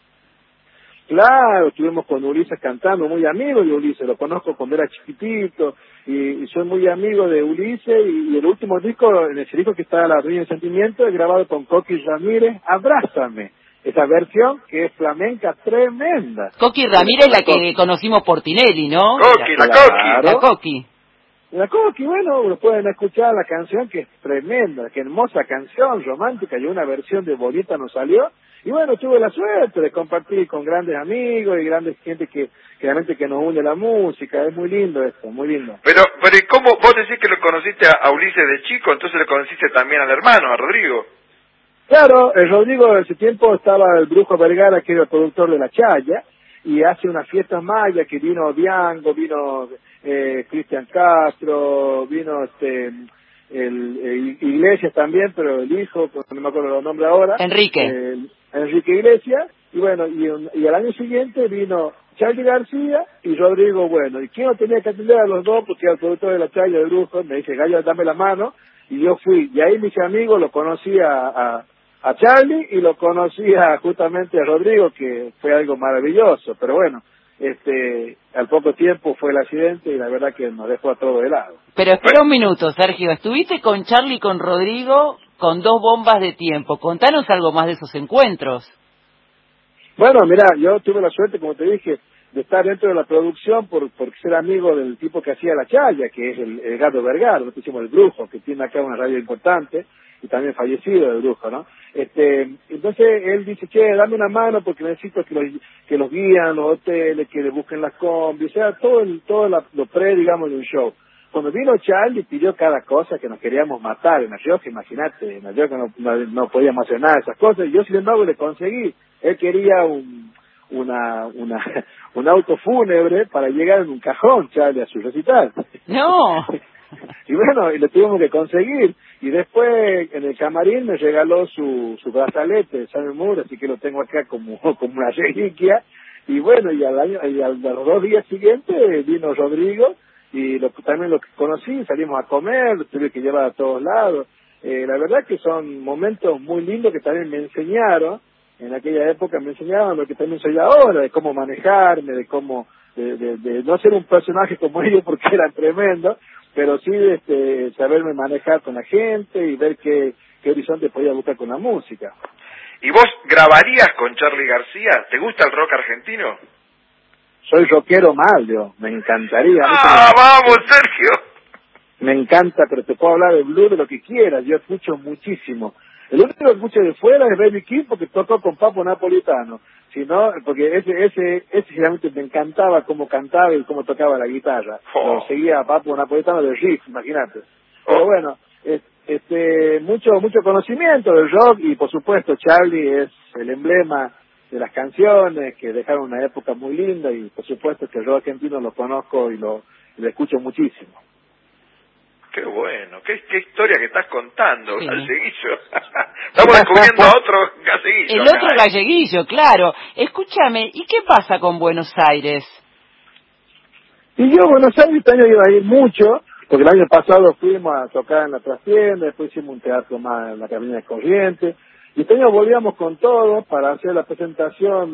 Claro, estuvimos con Ulises cantando, muy amigo de Ulises, lo conozco cuando era chiquitito, y, y soy muy amigo de Ulises, y, y el último disco, en ese disco que está La Ruina del Sentimiento, es grabado con Coqui Ramírez, Abrázame, esa versión que es flamenca tremenda. Coqui Ramírez, la que conocimos por Tinelli, ¿no? Coqui, la, la Coqui. La Coqui. La Coqui, bueno, lo pueden escuchar la canción, que es tremenda, que hermosa canción, romántica, y una versión de Bonita nos salió. Y bueno, tuve la suerte de compartir con grandes amigos y grandes gente que, que realmente que nos une la música. Es muy lindo esto, muy lindo. Pero, pero ¿y cómo vos decís que lo conociste a, a Ulises de chico? Entonces lo conociste también al hermano, a Rodrigo. Claro, el Rodrigo en ese tiempo estaba el Brujo Vergara, que era el productor de La Chaya, y hace unas fiestas mayas que vino Diango, vino eh, Cristian Castro, vino este... el, el Iglesias también, pero el hijo, no me acuerdo los nombres ahora. Enrique. Eh, Enrique Iglesias, y bueno, y, un, y al año siguiente vino Charlie García y Rodrigo Bueno. ¿Y quién no tenía que atender a los dos? Porque era el productor de La Chaya de Brujo, me dice, Gallo, dame la mano, y yo fui. Y ahí mis amigos lo conocí a, a, a Charlie y lo conocí a, justamente a Rodrigo, que fue algo maravilloso. Pero bueno, este al poco tiempo fue el accidente y la verdad que nos dejó a todos de lado. Pero espera un minuto, Sergio, estuviste con Charlie y con Rodrigo con dos bombas de tiempo. Contanos algo más de esos encuentros. Bueno, mira, yo tuve la suerte, como te dije, de estar dentro de la producción por, por ser amigo del tipo que hacía La Chaya, que es el, el Gato Vergara, nosotros hicimos el Brujo, que tiene acá una radio importante, y también fallecido el Brujo, ¿no? Este, entonces él dice, che, dame una mano porque necesito que los, que los guían, los hoteles, que le busquen las combis, o sea, todo, el, todo la, lo pre, digamos, de un show. Cuando vino Charlie pidió cada cosa que nos queríamos matar en La Rioja, imagínate, en La Rioja no, no, no podíamos hacer nada de esas cosas, y yo sin embargo le conseguí. Él quería un una una un auto fúnebre para llegar en un cajón, Charlie, a su recital. ¡No! Y bueno, y lo tuvimos que conseguir. Y después en el camarín me regaló su su brazalete de Sammy Moore, así que lo tengo acá como, como una reliquia. Y bueno, y al año y al, a los dos días siguientes vino Rodrigo, y lo, también lo conocí, salimos a comer, lo tuve que llevar a todos lados. Eh, la verdad que son momentos muy lindos que también me enseñaron, en aquella época me enseñaban lo que también soy ahora, de cómo manejarme, de cómo, de, de, de no ser un personaje como ellos porque eran tremendos, pero sí este, saberme manejar con la gente y ver qué, qué horizonte podía buscar con la música. ¿Y vos grabarías con Charly García? ¿Te gusta el rock argentino? Soy rockero mal, yo, me encantaría. ¡Ah, me... vamos, Sergio! Me encanta, pero te puedo hablar de blues, de lo que quieras, yo escucho muchísimo. El único que escucho de fuera es Baby King porque tocó con Papo Napolitano. Si no, porque ese, ese, ese realmente me encantaba cómo cantaba y cómo tocaba la guitarra. Oh. Lo seguía a Papo Napolitano de riff, imagínate. Oh. Pero bueno, es, este, mucho, mucho conocimiento del rock y por supuesto Charlie es el emblema de las canciones que dejaron una época muy linda y por supuesto que el rock argentino lo conozco y lo, y lo escucho muchísimo. Qué bueno, qué, qué historia que estás contando, sí. Galleguillo. Estamos descubriendo a otro galleguillo. El otro acá. Galleguillo, claro. Escúchame, ¿y qué pasa con Buenos Aires? Y yo, Buenos Aires, este año iba a ir mucho, porque el año pasado fuimos a tocar en la trastienda, después hicimos un teatro más en la Cabina de Corrientes, y este año volvíamos con todo para hacer la presentación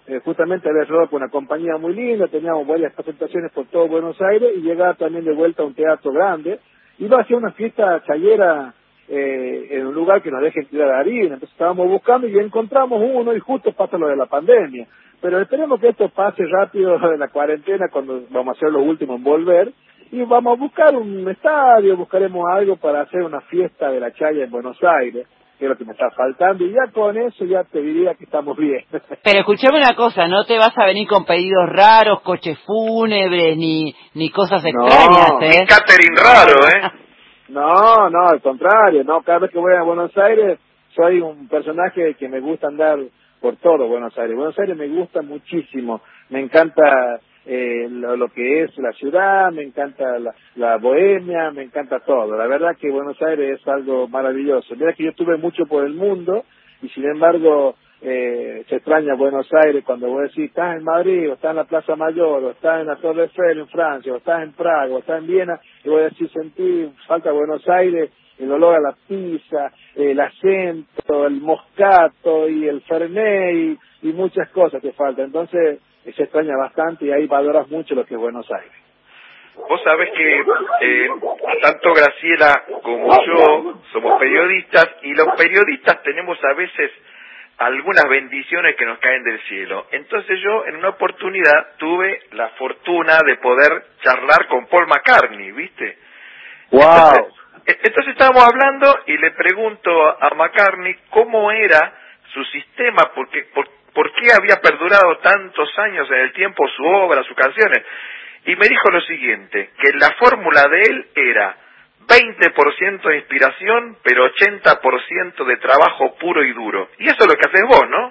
eh, justamente había rodado con una compañía muy linda, teníamos varias presentaciones por todo Buenos Aires y llegaba también de vuelta a un teatro grande. Iba a hacer una fiesta chayera eh, en un lugar que nos dejen tirar harina, entonces estábamos buscando y encontramos uno y justo pasa lo de la pandemia. Pero esperemos que esto pase rápido de la cuarentena cuando vamos a ser los últimos en volver y vamos a buscar un estadio, buscaremos algo para hacer una fiesta de la chaya en Buenos Aires, que es lo que me está faltando, y ya con eso ya te diría que estamos bien. Pero escuchame una cosa, no te vas a venir con pedidos raros, coches fúnebres, ni ni cosas extrañas, No, ¿eh? Un catering raro, ¿eh? No, no, al contrario, no, cada vez que voy a Buenos Aires soy un personaje que me gusta andar por todo Buenos Aires. Buenos Aires me gusta muchísimo, me encanta eh, lo, lo que es la ciudad, me encanta la, la bohemia, me encanta todo. La verdad que Buenos Aires es algo maravilloso. Mira que yo estuve mucho por el mundo y sin embargo eh, se extraña Buenos Aires cuando vos decís, estás en Madrid, o estás en la Plaza Mayor, o estás en la Torre Eiffel en Francia, o estás en Praga, o estás en Viena, y vos decís, sentí falta Buenos Aires, el olor a la pizza, el acento, el moscato y el fernet y, y muchas cosas te faltan. Entonces se extraña bastante y ahí valoras mucho lo que es Buenos Aires. Vos sabés que eh, tanto Graciela como yo somos periodistas y los periodistas tenemos a veces algunas bendiciones que nos caen del cielo. Entonces yo en una oportunidad tuve la fortuna de poder charlar con Paul McCartney, ¿viste? ¡Wow! Entonces, entonces estábamos hablando y le pregunto a McCartney cómo era su sistema, porque por, por qué había perdurado tantos años en el tiempo su obra, sus canciones. Y me dijo lo siguiente, que la fórmula de él era veinte por ciento de inspiración, pero ochenta por ciento de trabajo puro y duro. Y eso es lo que haces vos, ¿no?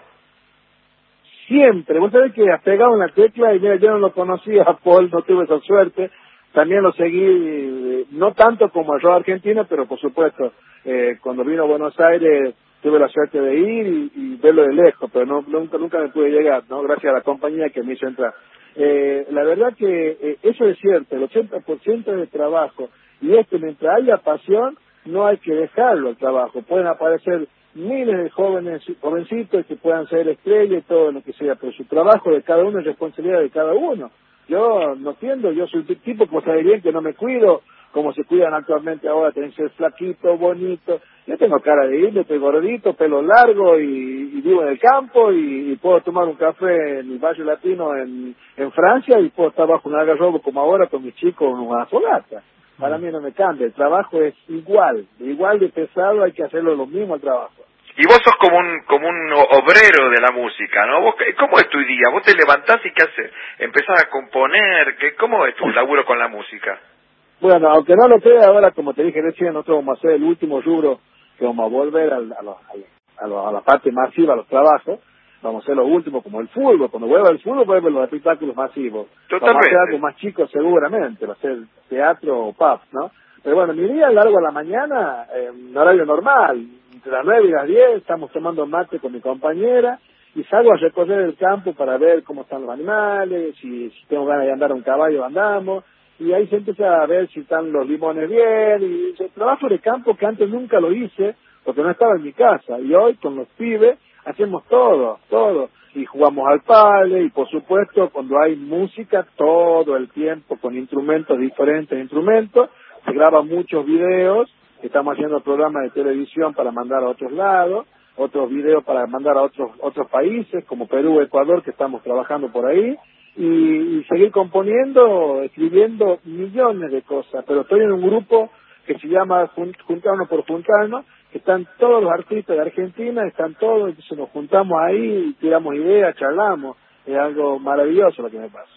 Siempre. Vos sabés que has pegado una tecla y mira, yo no lo conocía a Paul, no tuve esa suerte. También lo seguí, eh, no tanto como el rock argentino, pero por supuesto, eh, cuando vino a Buenos Aires tuve la suerte de ir y, y verlo de lejos, pero no, nunca nunca me pude llegar, ¿no? Gracias a la compañía que me hizo entrar. Eh, la verdad que eh, eso es cierto, el ochenta por ciento de trabajo, y esto mientras haya pasión, no hay que dejarlo el trabajo. Pueden aparecer miles de jóvenes, jovencitos que puedan ser estrellas y todo lo que sea, pero su trabajo de cada uno es responsabilidad de cada uno. Yo no entiendo, yo soy un tipo, como sabe bien, que no me cuido, como se cuidan actualmente ahora, tienen que ser flaquito, bonito. Yo tengo cara de indio, estoy gordito, pelo largo y, y vivo en el campo y, y puedo tomar un café en el Valle Latino en, en Francia y puedo estar bajo un algarrobo como ahora con mis chicos en una fogata. Para mí no me cambia, el trabajo es igual, igual de pesado, hay que hacerlo lo mismo al trabajo. Y vos sos como un como un obrero de la música, ¿no? ¿Vos, ¿Cómo es tu día? ¿Vos te levantás y qué haces? ¿Empezás a componer? ¿Qué, ¿Cómo es tu laburo con la música? Bueno, aunque no lo creas, ahora, como te dije recién, nosotros vamos a hacer el último rubro que vamos a volver al, a, lo, a, lo, a la parte masiva, a los trabajos. Vamos a hacer lo último, como el fútbol. Cuando vuelva el fútbol, vuelven los espectáculos masivos. Totalmente. Vamos a hacer algo más chico seguramente, va a ser teatro o pub, ¿no? Pero bueno, mi día largo a la mañana, eh, en horario normal, entre las nueve y las diez, estamos tomando mate con mi compañera y salgo a recorrer el campo para ver cómo están los animales, si, si tengo ganas de andar a un caballo, andamos, y ahí se empieza a ver si están los limones bien, y el trabajo de campo que antes nunca lo hice, porque no estaba en mi casa, y hoy con los pibes hacemos todo, todo, y jugamos al pádel, y por supuesto cuando hay música todo el tiempo con instrumentos, diferentes instrumentos, se graban muchos videos, estamos haciendo programas de televisión para mandar a otros lados, otros videos para mandar a otros otros países como Perú, Ecuador, que estamos trabajando por ahí, y, y seguir componiendo, escribiendo millones de cosas, pero estoy en un grupo que se llama Juntarnos por Juntarnos, que están todos los artistas de Argentina, están todos, entonces nos juntamos ahí, tiramos ideas, charlamos, es algo maravilloso lo que me pasa.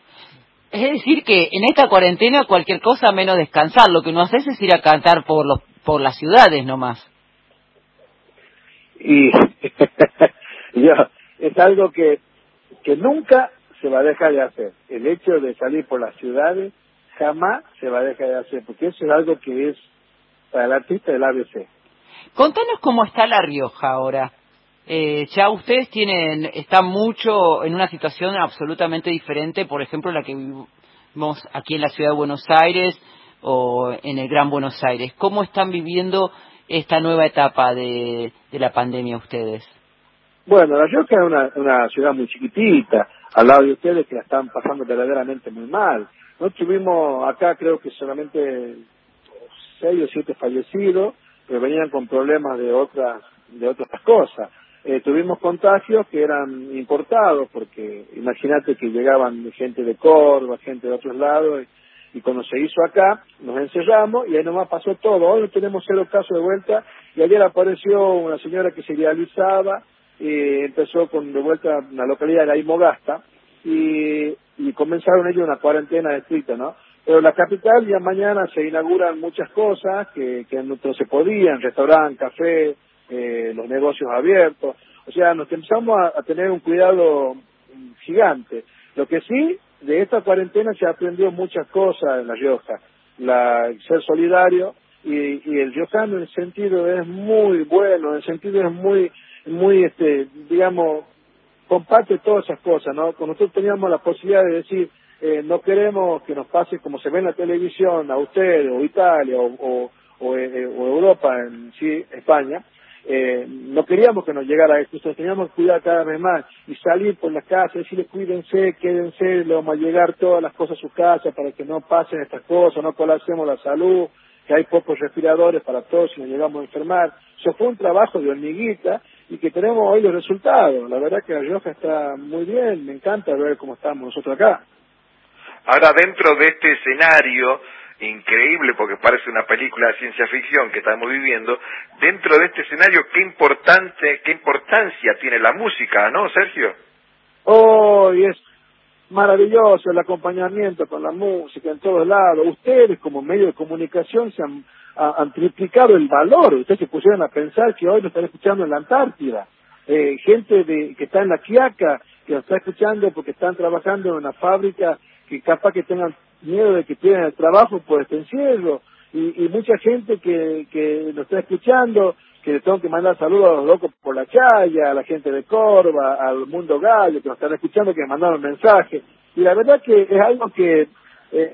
Es decir que en esta cuarentena cualquier cosa menos descansar, lo que no haces es ir a cantar por los por las ciudades nomás. Y yo, es algo que que nunca se va a dejar de hacer. El hecho de salir por las ciudades jamás se va a dejar de hacer, porque eso es algo que es para el artista del A B C. Contanos cómo está La Rioja ahora. Eh, ya ustedes tienen, están mucho en una situación absolutamente diferente, por ejemplo, la que vivimos aquí en la ciudad de Buenos Aires o en el Gran Buenos Aires. ¿Cómo están viviendo esta nueva etapa de, de la pandemia ustedes? Bueno, La Rioja es una, una ciudad muy chiquitita, al lado de ustedes que la están pasando verdaderamente muy mal. No tuvimos acá, creo que solamente seis o siete fallecidos, pero venían con problemas de otras de otras cosas. Eh, tuvimos contagios que eran importados, porque imagínate que llegaban gente de Córdoba, gente de otros lados, y, y cuando se hizo acá, nos encerramos y ahí nomás pasó todo. Hoy no tenemos cero casos de vuelta, y ayer apareció una señora que se idealizaba, y empezó con de vuelta una localidad de la Imogasta, y, y comenzaron ellos una cuarentena estricta, ¿no? Pero la capital ya mañana se inauguran muchas cosas que, que no se podían, restaurante, café, eh, los negocios abiertos. O sea, nos empezamos a, a tener un cuidado gigante. Lo que sí, de esta cuarentena se aprendió muchas cosas en La Rioja. La, el ser solidario, y, y el riojano en el sentido es muy bueno, en el sentido es muy, muy, este, digamos, comparte todas esas cosas, ¿no? Cuando nosotros teníamos la posibilidad de decir, eh, no queremos que nos pase como se ve en la televisión a ustedes, o Italia, o, o, o, eh, o Europa, en sí, España, eh, no queríamos que nos llegara esto, entonces teníamos que cuidar cada vez más, y salir por la casa, decirle cuídense, quédense, le vamos a llegar todas las cosas a su casa para que no pasen estas cosas, no colapsemos la salud, que hay pocos respiradores para todos si nos llegamos a enfermar. Eso fue un trabajo de hormiguita, y que tenemos hoy los resultados. La verdad que La Rioja está muy bien, me encanta ver cómo estamos nosotros acá. Ahora, dentro de este escenario increíble, porque parece una película de ciencia ficción que estamos viviendo, dentro de este escenario, qué importante, qué importancia tiene la música, ¿no, Sergio? Oh, y es maravilloso el acompañamiento con la música en todos lados. Ustedes, como medio de comunicación, se han, a, han triplicado el valor. Ustedes se pusieron a pensar que hoy nos están escuchando en la Antártida. Eh, gente de que está en la Quiaca, que nos está escuchando porque están trabajando en una fábrica, que capaz que tengan miedo de que pierdan el trabajo por este encierro, y, y mucha gente que, que nos está escuchando, que le tengo que mandar saludos a los locos por la calle, a la gente de Córdoba, al Mundo Gallo, que nos están escuchando, que me mandaron mensajes, y la verdad que es algo que eh,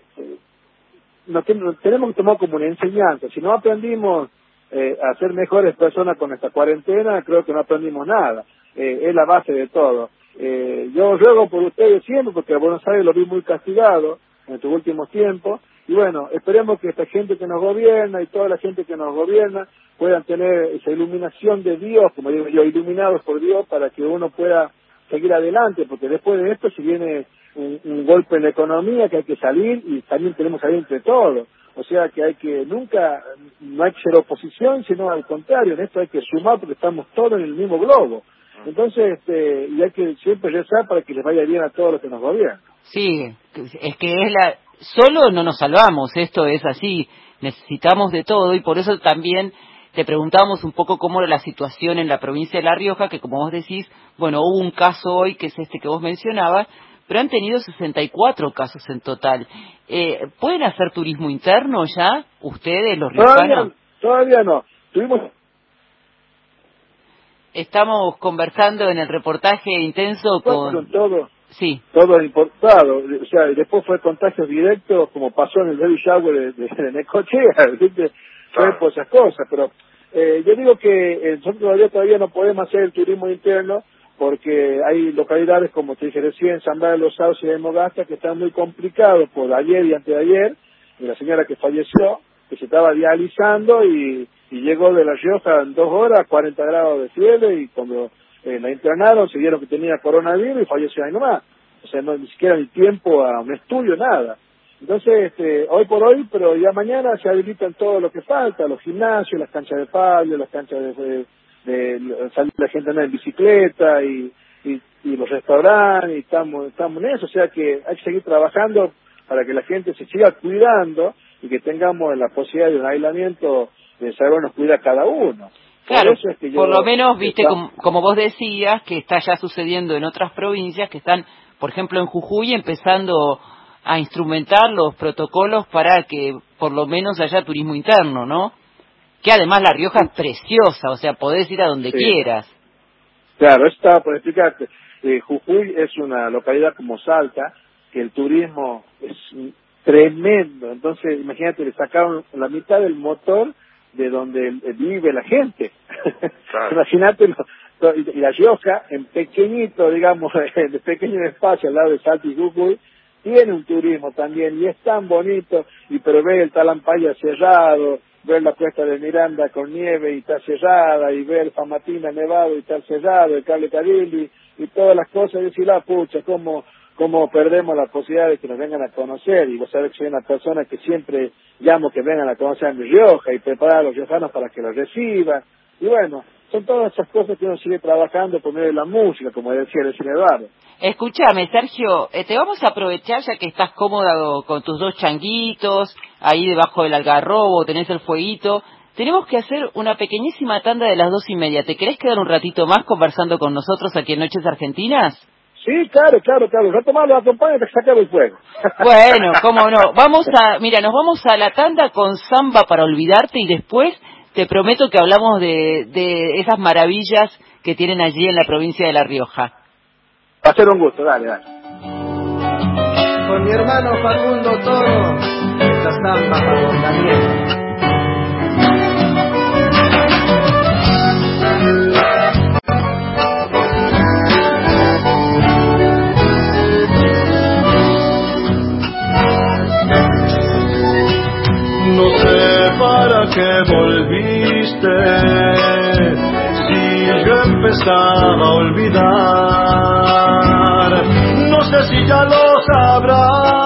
nos, nos tenemos que tomar como una enseñanza. Si no aprendimos eh, a ser mejores personas con esta cuarentena, creo que no aprendimos nada. Eh, es la base de todo. Eh, yo ruego por ustedes siempre, porque a Buenos Aires lo vi muy castigado en estos últimos tiempos, y bueno, esperemos que esta gente que nos gobierna y toda la gente que nos gobierna puedan tener esa iluminación de Dios, como digo yo, iluminados por Dios, para que uno pueda seguir adelante, porque después de esto si viene un, un golpe en la economía que hay que salir, y también tenemos que salir entre todos. O sea que hay que nunca, no hay que ser oposición, sino al contrario, en esto hay que sumar porque estamos todos en el mismo globo. Entonces, este, y hay que siempre rezar para que les vaya bien a todos los que nos gobiernan. Sí, es que es la, solo no nos salvamos, esto es así, necesitamos de todo, y por eso también te preguntamos un poco cómo era la situación en la provincia de La Rioja, que como vos decís, bueno, hubo un caso hoy que es este que vos mencionabas, pero han tenido sesenta y cuatro casos en total. Eh, ¿Pueden hacer turismo interno ya, ustedes, los riojanos? Todavía, todavía no. Tuvimos... Estamos conversando en el reportaje intenso con... con todo. Sí. Todo importado. O sea, después fue contagios directos, como pasó en el baby shower de, de, de Necochea, ¿viste? Fue por esas cosas. Pero eh, yo digo que eh, nosotros todavía, todavía no podemos hacer el turismo interno, porque hay localidades, como te dije recién, San Blas de los Sauces y de Mogasta, que están muy complicados por ayer y antes de ayer, y la señora que falleció, que se estaba dializando y, y llegó de La Rioja en dos horas, cuarenta grados de fiebre, y cuando eh, la internaron se vieron que tenía coronavirus y falleció ahí nomás. O sea, no ni siquiera ni tiempo a un estudio, nada. Entonces, este, hoy por hoy, pero ya mañana se habilitan todo lo que falta, los gimnasios, las canchas de pádel, las canchas de... de de salir la gente andar en bicicleta y, y, y los restaurantes, y estamos, estamos en eso. O sea que hay que seguir trabajando para que la gente se siga cuidando y que tengamos la posibilidad de un aislamiento, de sabernos cuidar cada uno. Claro, por, eso es que yo, por lo menos, viste, está... como, como vos decías, que está ya sucediendo en otras provincias que están, por ejemplo, en Jujuy, empezando a instrumentar los protocolos para que por lo menos haya turismo interno, ¿no? Que además La Rioja es preciosa, o sea, podés ir a donde sí. quieras. Claro, eso estaba por explicarte. Eh, Jujuy es una localidad como Salta, que el turismo es tremendo. Entonces, imagínate, le sacaron la mitad del motor de donde vive la gente. Claro. Imagínate lo, y La Rioja, en pequeñito, digamos, de pequeño espacio al lado de Salta y Jujuy, tiene un turismo también, y es tan bonito, y pero ver el Talampaya cerrado, ver la Cuesta de Miranda con nieve y está cerrada, y ver Famatina nevado y está cerrado, el Cable Carilli, y todas las cosas, y decir, la pucha, cómo, cómo perdemos la posibilidad de que nos vengan a conocer, y vos sabés que soy una persona que siempre llamo que vengan a conocer a mi Rioja, y preparar a los riojanos para que los reciban, y bueno, son todas esas cosas que uno sigue trabajando por medio de la música, como decía el señor Eduardo. Escúchame, Sergio, eh, te vamos a aprovechar ya que estás cómodo con tus dos changuitos, ahí debajo del algarrobo, tenés el fueguito. Tenemos que hacer una pequeñísima tanda de las dos y media. ¿Te querés quedar un ratito más conversando con nosotros aquí en Noches Argentinas? Sí, claro, claro, claro. Un rato más los acompaño hasta sacar el fuego. Bueno, cómo no. Vamos a, mira, nos vamos a la tanda con Samba para olvidarte y después te prometo que hablamos de, de esas maravillas que tienen allí en la provincia de La Rioja. Va a ser un gusto, dale, dale. Con mi hermano Facundo Toro, esta samba para don Daniel. No sé para qué volviste, si yo empezaba a olvidar. No sé si ya lo sabrás,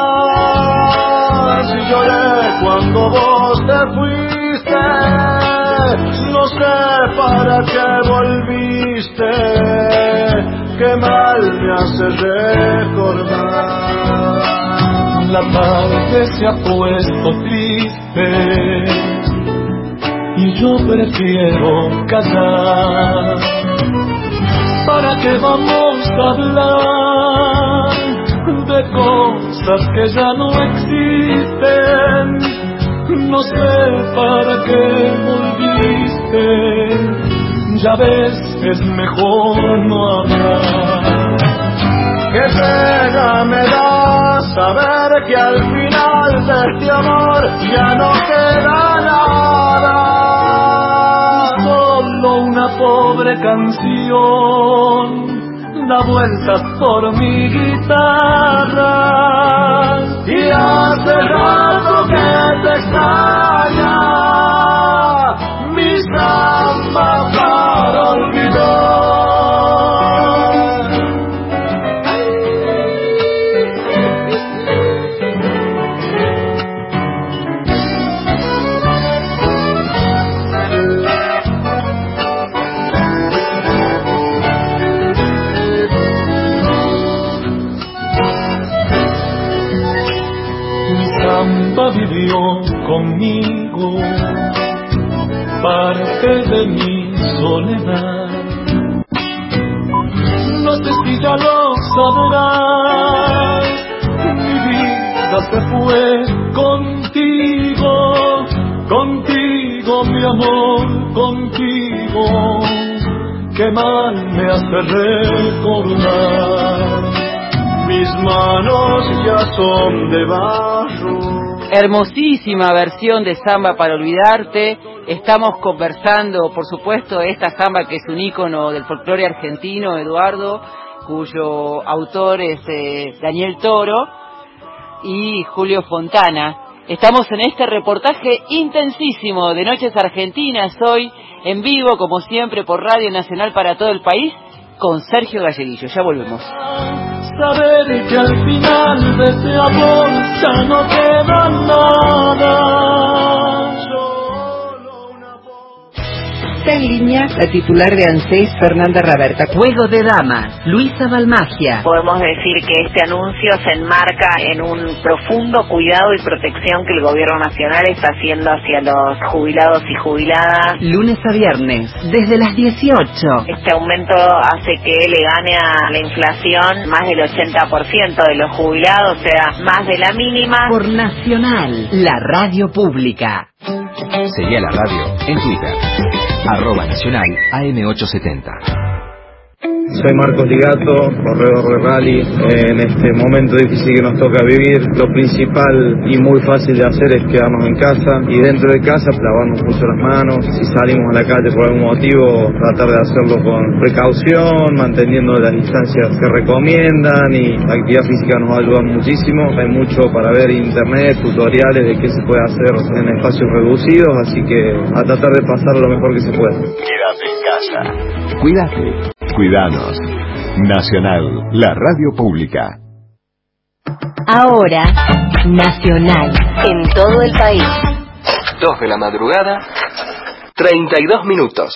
si lloré cuando vos te fuiste. No sé para qué volviste, qué mal me hace recordar. La tarde se ha puesto triste y yo prefiero callar. ¿Para qué vamos a hablar de cosas que ya no existen? No sé para qué volviste, ya ves, es mejor no hablar. Qué pena me da saber que al final de este amor ya no queda nada, solo una pobre canción da vueltas por mi guitarra, y hace rato que te extraña mi samba para olvidar. Vivió conmigo parte de mi soledad. No sé si ya lo sabrás, mi vida se fue contigo, contigo mi amor, contigo. Qué mal me hace recordar, mis manos ya son de barro. Hermosísima versión de Samba para olvidarte. Estamos conversando, por supuesto, de esta samba que es un ícono del folclore argentino, Eduardo, cuyo autor es eh, Daniel Toro y Julio Fontana. Estamos en este reportaje intensísimo de Noches Argentinas, hoy en vivo, como siempre, por Radio Nacional para todo el país, con Sergio Galleguillo. Ya volvemos. Saber que al final de ese amor ya no queda nada. Está en línea la titular de ANSES, Fernanda Raberta. Juego de damas, Luisa Balmagia. Podemos decir que este anuncio se enmarca en un profundo cuidado y protección que el gobierno nacional está haciendo hacia los jubilados y jubiladas. Lunes a viernes, desde las dieciocho. Este aumento hace que le gane a la inflación más del ochenta por ciento de los jubilados, o sea, más de la mínima. Por Nacional, la radio pública. Seguí a la radio en Twitter, arroba nacional A M ochocientos setenta. Soy Marcos Ligato, corredor de rally. En este momento difícil que nos toca vivir, lo principal y muy fácil de hacer es quedarnos en casa y dentro de casa lavarnos mucho las manos. Si salimos a la calle por algún motivo, tratar de hacerlo con precaución, manteniendo las distancias que recomiendan, y la actividad física nos ayuda muchísimo. Hay mucho para ver en internet, tutoriales de qué se puede hacer en espacios reducidos, así que a tratar de pasar lo mejor que se pueda. Quédate en casa. Cuídate. Cuidanos. Nacional, la radio pública. Ahora, Nacional, en todo el país. Dos de la madrugada, treinta y dos minutos.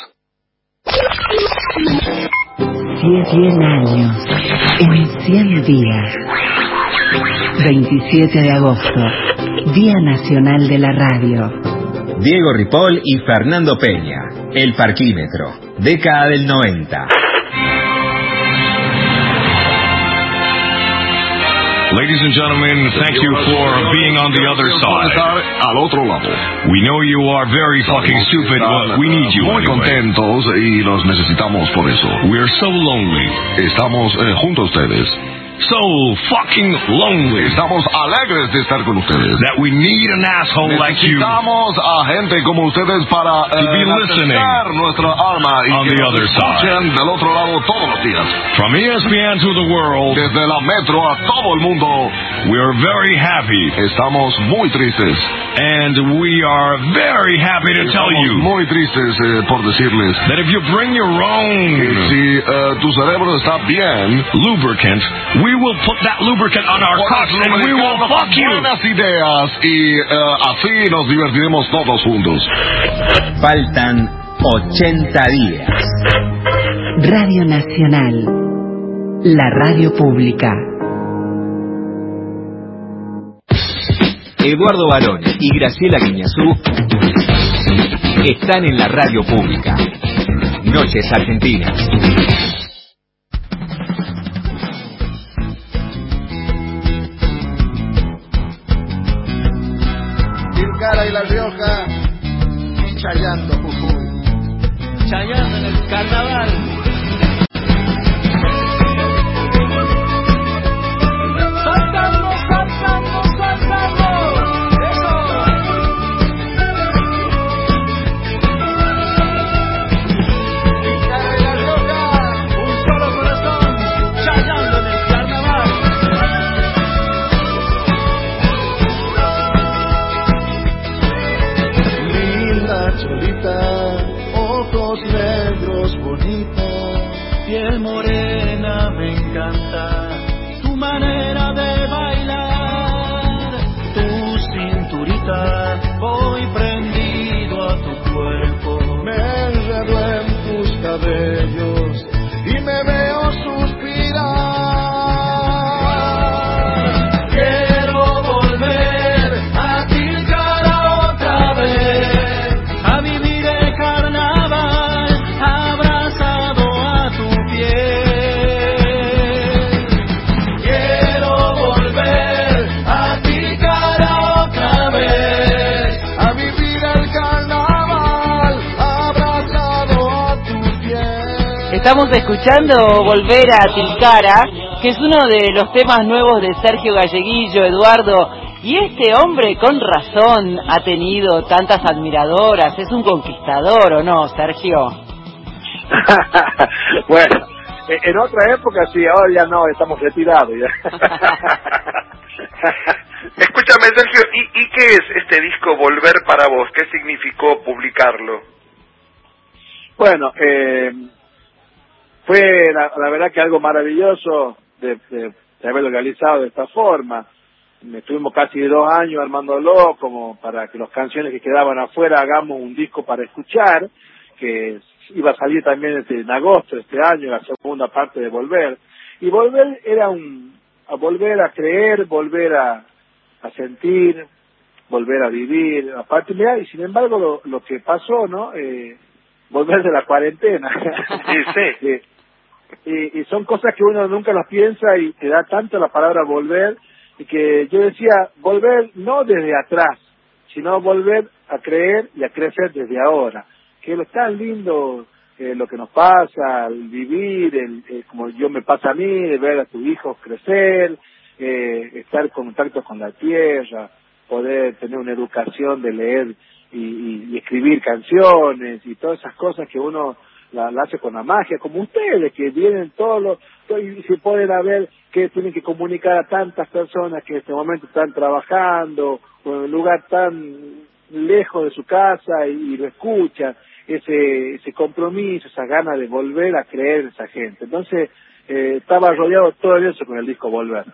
Cien años, en cien días. veintisiete de agosto, Día Nacional de la Radio. Diego Ripoll y Fernando Peña, El Parquímetro, década del noventa. Ladies and gentlemen, thank you for being on the other side. Al otro lado. We know you are very fucking stupid, but we need you Muy anyway. contentos y los necesitamos por eso. We're so lonely. Estamos eh, junto a ustedes. So fucking lonely. Estamos alegres de estar con ustedes. That we need an asshole like you. Necesitamos a gente como ustedes para to be eh, listening nuestra alma y on que the nos other escuchen side. del otro lado todos los días. From E S P N to the world. Desde la metro a todo el mundo. We are very happy. Estamos muy tristes. And we are very happy to Estamos tell you. muy tristes eh, por decirles. That if you bring your own. Que si eh, tu cerebro está bien. Lubricant. We will put that lubricant on our cocks and we will fuck you. Buenas ideas y uh, así nos divertiremos todos juntos. Faltan ochenta días. Radio Nacional, la radio pública. Eduardo Barone y Graciela Guiñazú están en la radio pública. Noches Argentinas. Tilcara y La Rioja, chayando Jujuy. Chayando en el carnaval. Saltando, saltando, saltando. Eso. Tilcara y La Rioja, un solo corazón, chayando en el carnaval. Cholita, ojos negros bonita, piel morena me encanta, tu manera de bailar, tu cinturita, voy prendido a tu cuerpo, me enredo en tus cabellos y me veo suspirar. Quiero volver a Tilcara otra vez. Estamos escuchando Volver a Tilcara, que es uno de los temas nuevos de Sergio Galleguillo, Eduardo. Y este hombre, con razón, ha tenido tantas admiradoras. Es un conquistador, ¿o no, Sergio? Bueno, en otra época sí, ahora ya no, estamos retirados ya. Escúchame, Sergio, ¿y, ¿y qué es este disco Volver para vos? ¿Qué significó publicarlo? Bueno, eh... fue la, la verdad que algo maravilloso de, de, de haberlo realizado de esta forma. Estuvimos casi dos años armándolo como para que las canciones que quedaban afuera hagamos un disco para escuchar, que iba a salir también este, en agosto de este año, la segunda parte de Volver. Y Volver era un, a volver a creer, volver a, a sentir, volver a vivir. Aparte, mira, y sin embargo lo, lo que pasó, ¿no? Eh, volver de la cuarentena. Sí, sí. eh, Y, y son cosas que uno nunca las piensa y te da tanto la palabra volver, y que yo decía, volver no desde atrás, sino volver a creer y a crecer desde ahora, que es tan lindo eh, lo que nos pasa, el vivir, el, eh, como yo me pasa a mí, de ver a tus hijos crecer, eh, estar en contacto con la tierra, poder tener una educación de leer y, y, y escribir canciones y todas esas cosas que uno la, la hace con la magia, como ustedes que vienen todos los, y se pueden a ver que tienen que comunicar a tantas personas que en este momento están trabajando o en un lugar tan lejos de su casa y, y lo escuchan, ese ese compromiso, esa gana de volver a creer en esa gente. Entonces eh, estaba rodeado todo eso con el disco Volver.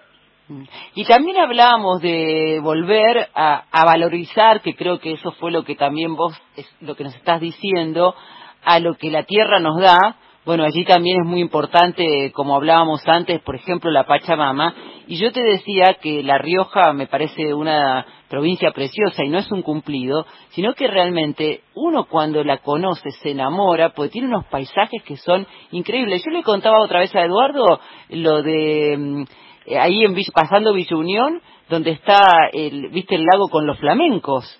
Y también hablábamos de volver a, a valorizar, que creo que eso fue lo que también vos, es lo que nos estás diciendo, a lo que la tierra nos da. Bueno, allí también es muy importante, como hablábamos antes, por ejemplo, la Pachamama. Y yo te decía que La Rioja me parece una provincia preciosa y no es un cumplido, sino que realmente uno cuando la conoce se enamora, porque tiene unos paisajes que son increíbles. Yo le contaba otra vez a Eduardo lo de eh, ahí en Villa, pasando Villa Unión, donde está el, viste, el lago con los flamencos.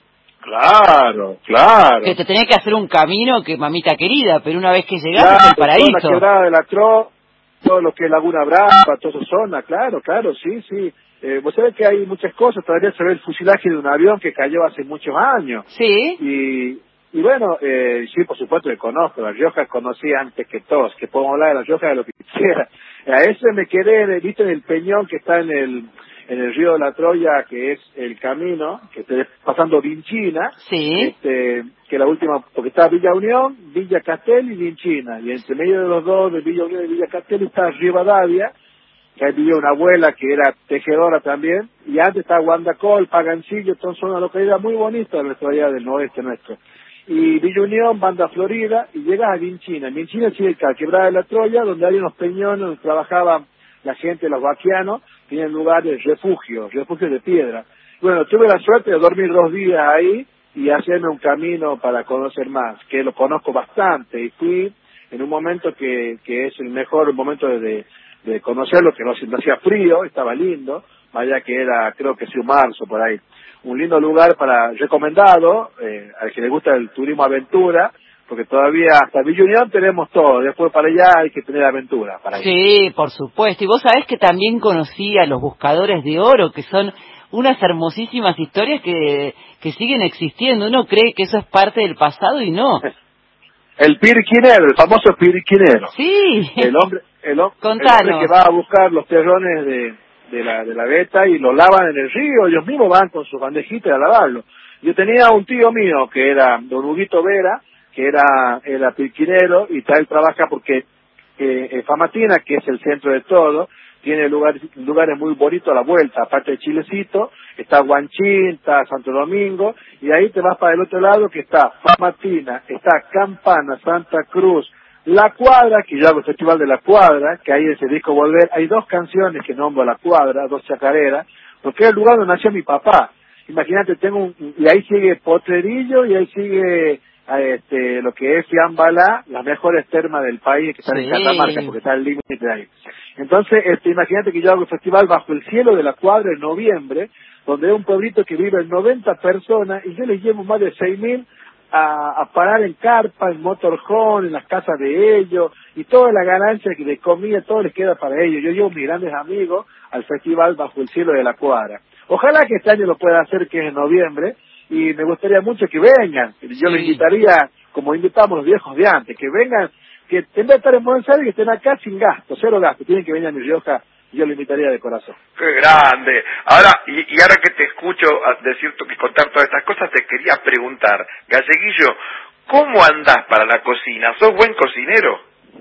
Claro, claro. Que te tenés que hacer un camino que mamita querida, pero una vez que llegás claro, es el paraíso. Toda la quebrada de la Tro, todo lo que es Laguna Brava, toda esa zona, claro, claro, sí, sí. Eh, vos sabés que hay muchas cosas, todavía se ve el fusilaje de un avión que cayó hace muchos años. Sí. Y, y bueno, eh, sí, por supuesto que conozco, La Rioja conocí antes que todos, que podemos hablar de La Rioja de lo que quisiera. A ese me quedé, viste, en el peñón que está en el... en el río de la Troya, que es el camino, que esté pasando Vinchina, sí. este, que la última, porque está Villa Unión, Villa Castel y Vinchina, y entre medio de los dos, de Villa Unión y Villa Castel, está Rivadavia, que ahí vivía una abuela que era tejedora también, y antes está Guandacol, Pagancillo, entonces son una localidad muy bonita de nuestra área del noroeste nuestro. Y Villa Unión, Banda Florida, y llegas a Vinchina. En Vinchina, chica, Quebrada de la Troya, donde hay unos peñones donde trabajaban la gente, los vaquianos, tienen lugares, refugios, refugios de piedra. Bueno, tuve la suerte de dormir dos días ahí y hacerme un camino para conocer más, que lo conozco bastante, y fui en un momento que, que es el mejor momento de, de conocerlo, que no, no hacía frío, estaba lindo, vaya que era, creo que sí, marzo por ahí. Un lindo lugar para, recomendado, eh, al que le gusta el turismo aventura, porque todavía hasta Villa Unión tenemos todo, después para allá hay que tener aventura. Para sí, por supuesto, y vos sabés que también conocí a los buscadores de oro, que son unas hermosísimas historias que, que siguen existiendo. Uno cree que eso es parte del pasado y no. El piriquinero, el famoso piriquinero. Sí. El hombre, el, el hombre que va a buscar los terrones de, de la de la veta y lo lavan en el río, ellos mismos van con sus bandejitas a lavarlo. Yo tenía un tío mío que era don Huguito Vera, que era, era pirquinero, y él trabaja porque eh, Famatina, que es el centro de todo, tiene lugares, lugares muy bonitos a la vuelta, aparte de Chilecito, está Guanchín, está Santo Domingo, y ahí te vas para el otro lado que está Famatina, está Campana, Santa Cruz, La Cuadra, que yo hago el Festival de La Cuadra, que ahí en ese disco Volver, hay dos canciones que nombro La Cuadra, dos chacareras, porque es el lugar donde nació mi papá. Imagínate, tengo un, y ahí sigue Potrerillo, y ahí sigue a este, lo que es Fiambalá, las mejores termas del país que están sí. en Catamarca, porque está el límite de ahí. Entonces, este, imagínate que yo hago el festival bajo el cielo de La Cuadra en noviembre, donde es un pueblito que vive en noventa personas, y yo les llevo más de seis mil a, a parar en carpa, en motorhome, en las casas de ellos, y toda la ganancia de comida, todo les queda para ellos. Yo llevo mis grandes amigos al festival bajo el cielo de La Cuadra. Ojalá que este año lo pueda hacer, que es en noviembre, y me gustaría mucho que vengan. Yo sí. les invitaría, como invitamos los viejos de antes, que vengan, que en vez de estar en Buenos Aires, que estén acá sin gasto, cero gasto, tienen que venir a Mi Rioja, y yo les invitaría de corazón. ¡Qué grande! Ahora, y, y ahora que te escucho decir que contar todas estas cosas, te quería preguntar, Galleguillo, ¿cómo andás para la cocina? ¿Sos buen cocinero?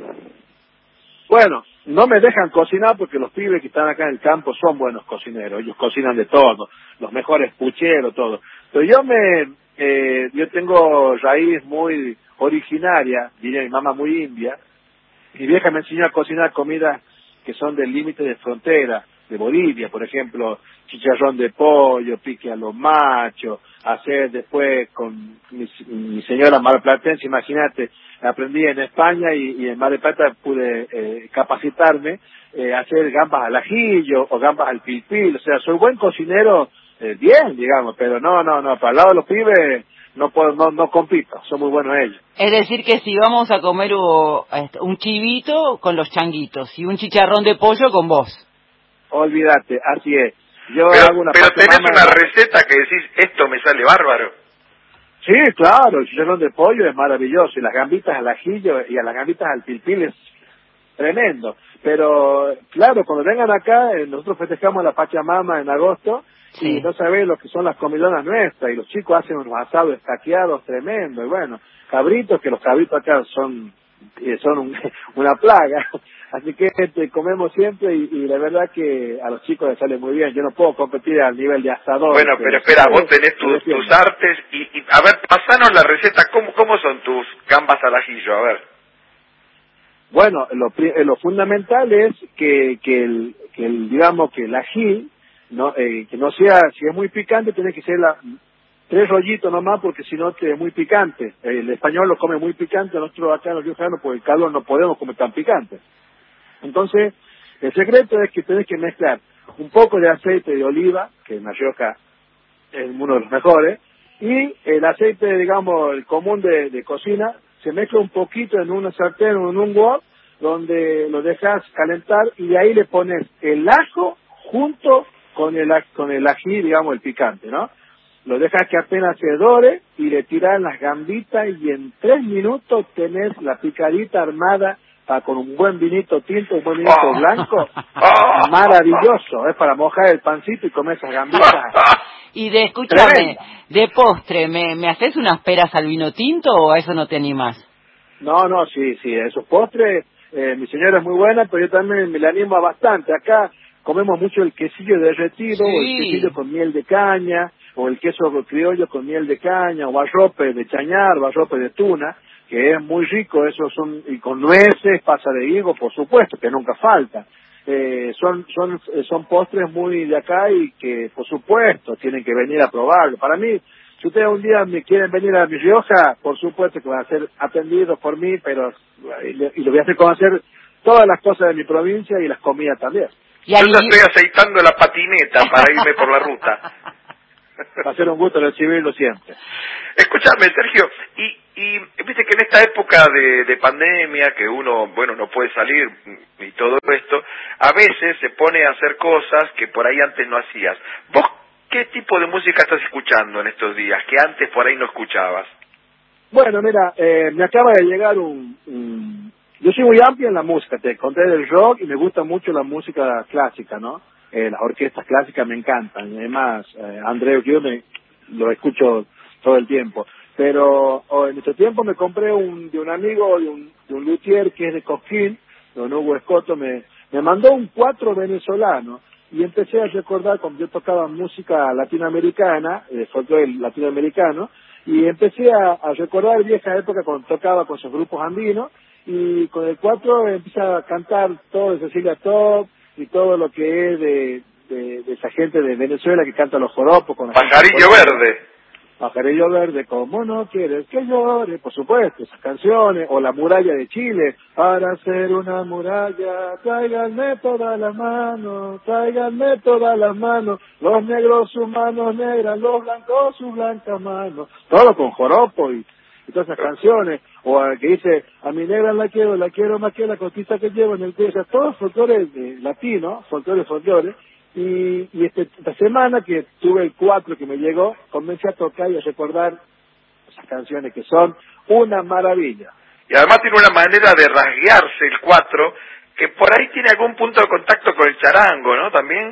Bueno, no me dejan cocinar porque los pibes que están acá en el campo son buenos cocineros, ellos cocinan de todo, los mejores pucheros, todo. Pero yo me, eh, yo tengo raíz muy originaria, diría mi mamá muy india, mi vieja me enseñó a cocinar comidas que son del límite de frontera, de Bolivia, por ejemplo, chicharrón de pollo, pique a los machos, hacer después con mi, mi señora marplatense, imagínate, aprendí en España y, y en Mar del Plata pude eh, capacitarme, eh, hacer gambas al ajillo o gambas al pilpil, o sea, soy buen cocinero, eh, bien, digamos, pero no, no, no, para el lado de los pibes no puedo, no, no compito, son muy buenos ellos. Es decir que si vamos a comer uh, un chivito con los changuitos y un chicharrón de pollo con vos. Olvídate, así es. Yo pero hago una pero tenés pachamama una de... receta que decís, esto me sale bárbaro. Sí, claro, el chicharrón de pollo es maravilloso, y las gambitas al ajillo y a las gambitas al pilpil es tremendo. Pero, claro, cuando vengan acá, eh, nosotros festejamos la Pachamama en agosto, sí. Y no sabés lo que son las comilonas nuestras, y los chicos hacen unos asados estaqueados tremendos, y bueno, cabritos, que los cabritos acá son eh, son un, una plaga. Así que este, comemos siempre y, y la verdad que a los chicos les sale muy bien. Yo no puedo competir al nivel de asador. Bueno, pero espera, vos tenés tu, tus artes y, y, a ver, pasanos la receta. ¿Cómo, cómo son tus gambas al ajillo? A ver. Bueno, lo, lo fundamental es que, que, el, que el, digamos, que el ají, no, eh, que no sea, si es muy picante, tiene que ser la, tres rollitos nomás, porque si no es muy picante. El español lo come muy picante, nosotros acá en los riojanos, por el calor, no podemos comer tan picante. Entonces, el secreto es que tenés que mezclar un poco de aceite de oliva, que en La Rioja es uno de los mejores, y el aceite, digamos, el común de, de cocina, se mezcla un poquito en una sartén o en un wok, donde lo dejas calentar y de ahí le pones el ajo junto con el, con el ají, digamos, el picante, ¿no? Lo dejas que apenas se dore y le tiras las gambitas y en tres minutos tenés la picadita armada para, con un buen vinito tinto, un buen vinito oh. blanco, oh. maravilloso, es para mojar el pancito y comer esas gambitas. Y de, escúchame, Tremenda. de postre, ¿me, ¿me haces unas peras al vino tinto o a eso no te animás? No, no, sí, sí, esos postres, eh, mi señora es muy buena, pero yo también me la animo a bastante. Acá comemos mucho el quesillo derretido, sí. o el quesillo con miel de caña, o el queso criollo con miel de caña, o arrope de chañar, o arrope de tuna, que es muy rico, esos son, y con nueces, pasa de higo, por supuesto, que nunca falta. Eh, son son son postres muy de acá y que, por supuesto, tienen que venir a probarlo. Para mí, si ustedes un día me quieren venir a Mi Rioja, por supuesto que van a ser atendidos por mí, pero y le, y le voy a hacer conocer todas las cosas de mi provincia y las comidas también. Yo ya estoy aceitando la patineta para irme por la ruta. Va a ser un gusto recibirlo siempre. Escúchame, Sergio, y, y viste que en esta época de, de pandemia, que uno, bueno, no puede salir y todo esto, a veces se pone a hacer cosas que por ahí antes no hacías. ¿Vos qué tipo de música estás escuchando en estos días, que antes por ahí no escuchabas? Bueno, mira, eh, me acaba de llegar un, un... Yo soy muy amplio en la música, te conté del rock y me gusta mucho la música clásica, ¿no? Eh, las orquestas clásicas me encantan, además eh, Andreu, yo me, lo escucho todo el tiempo, pero oh, en este tiempo me compré un de un amigo, de un, de un luthier que es de Cosquín, don Hugo Escoto, me, me mandó un cuatro venezolano y empecé a recordar cuando yo tocaba música latinoamericana, eh, folclore latinoamericano, y empecé a, a recordar vieja época cuando tocaba con esos grupos andinos, y con el cuatro empecé a cantar todo de Cecilia Top, y todo lo que es de, de, de esa gente de Venezuela que canta los joropos con Pajarillo Verde. Pajarillo Verde, ¿cómo no quieres que llore? Por supuesto, esas canciones, o La Muralla de Chile, para hacer una muralla, tráiganme todas las manos, tráiganme todas las manos, los negros sus manos negras, los blancos sus blancas manos, todo con joropo y y todas esas canciones, o que dice, a mi negra la quiero, la quiero más que la conquista que llevo en el cuello, o sea, todos folclores eh, latinos, folclores, folclores, y, y este, esta semana que tuve el cuatro que me llegó, comencé a tocar y a recordar esas canciones que son una maravilla. Y además tiene una manera de rasguearse el cuatro, que por ahí tiene algún punto de contacto con el charango, ¿no? También.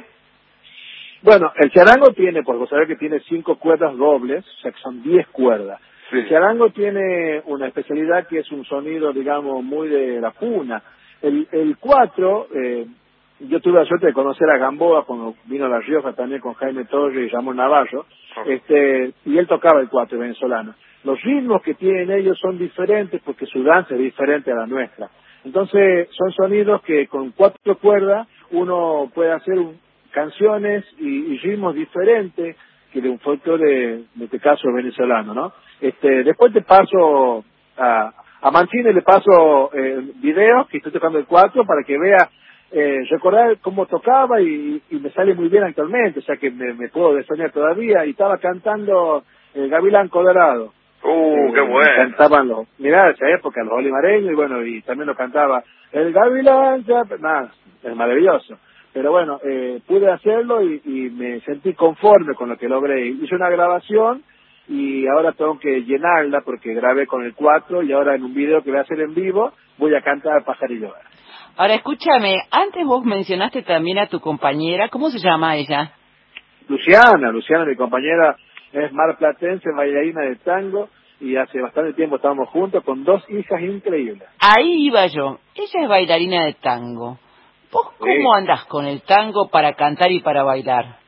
Bueno, el charango tiene, por vos sabés que tiene cinco cuerdas dobles, o sea que son diez cuerdas. Sí. El charango tiene una especialidad que es un sonido, digamos, muy de la puna. El, el cuatro, eh, yo tuve la suerte de conocer a Gamboa cuando vino a La Rioja también con Jaime Torres y Ramón Navarro, este, y él tocaba el cuatro venezolano. Los ritmos que tienen ellos son diferentes porque su danza es diferente a la nuestra. Entonces, son sonidos que con cuatro cuerdas uno puede hacer un, canciones y, y ritmos diferentes que de un folclore, en este caso venezolano, ¿no? Este, después te paso a, a Mancini, le paso eh, videos que estoy tocando el cuatro para que vea, eh, recordar cómo tocaba y, y me sale muy bien actualmente, o sea que me, me puedo desoñar todavía, y estaba cantando el Gavilán Colorado. Uh, eh, qué bueno. Cantaban los, mirá, esa época, los olimareños, y bueno, y también lo cantaba el Gavilán, ya, nada, es maravilloso. Pero bueno, eh, pude hacerlo y, y me sentí conforme con lo que logré. Hice una grabación y ahora tengo que llenarla porque grabé con el cuatro y ahora en un video que voy a hacer en vivo voy a cantar Pajarillo Verde. Ahora escúchame, antes vos mencionaste también a tu compañera, ¿cómo se llama ella? Luciana, Luciana, mi compañera, es marplatense, bailarina de tango, y hace bastante tiempo estábamos juntos con dos hijas increíbles. Ahí iba yo, ella es bailarina de tango. ¿Vos cómo Sí. andás con el tango para cantar y para bailar?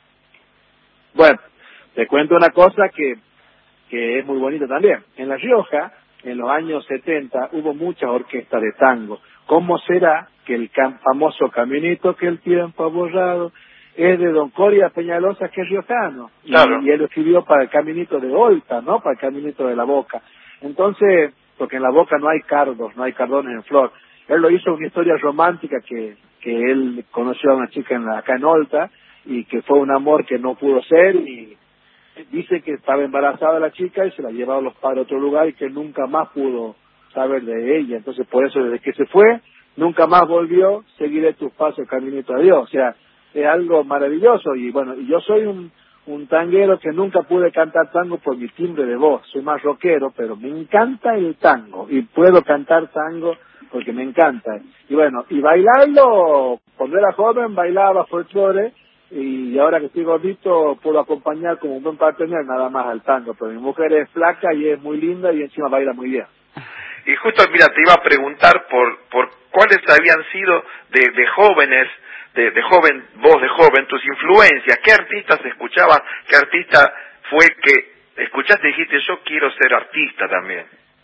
Bueno, te cuento una cosa que, que es muy bonita también. En La Rioja, en los años setenta, hubo muchas orquestas de tango. ¿Cómo será que el cam- famoso Caminito que el tiempo ha borrado es de don Coria Peñalosa, que es riojano? Claro. Y, y él lo escribió para el Caminito de Olta, ¿no? Para el Caminito de la Boca. Entonces, porque en la Boca no hay cardos, no hay cardones en flor. Él lo hizo una historia romántica que, que él conoció a una chica en la, acá en Olta, y que fue un amor que no pudo ser, y dice que estaba embarazada la chica y se la llevaron los padres a otro lugar y que nunca más pudo saber de ella. Entonces, por eso, desde que se fue, nunca más volvió. Seguiré tus pasos, caminito a Dios. O sea, es algo maravilloso. Y bueno, y yo soy un, un tanguero que nunca pude cantar tango por mi timbre de voz. Soy más rockero, pero me encanta el tango y puedo cantar tango porque me encanta. Y bueno, y bailarlo, cuando era joven bailaba folclore, y ahora que estoy gordito puedo acompañar como un buen partener nada más al tango, pero mi mujer es flaca y es muy linda y encima baila muy bien. Y justo, mira, te iba a preguntar por por cuáles habían sido de, de jóvenes, de, de joven, vos de joven, tus influencias, qué artistas escuchabas, qué artista fue que escuchaste y dijiste, yo quiero ser artista también.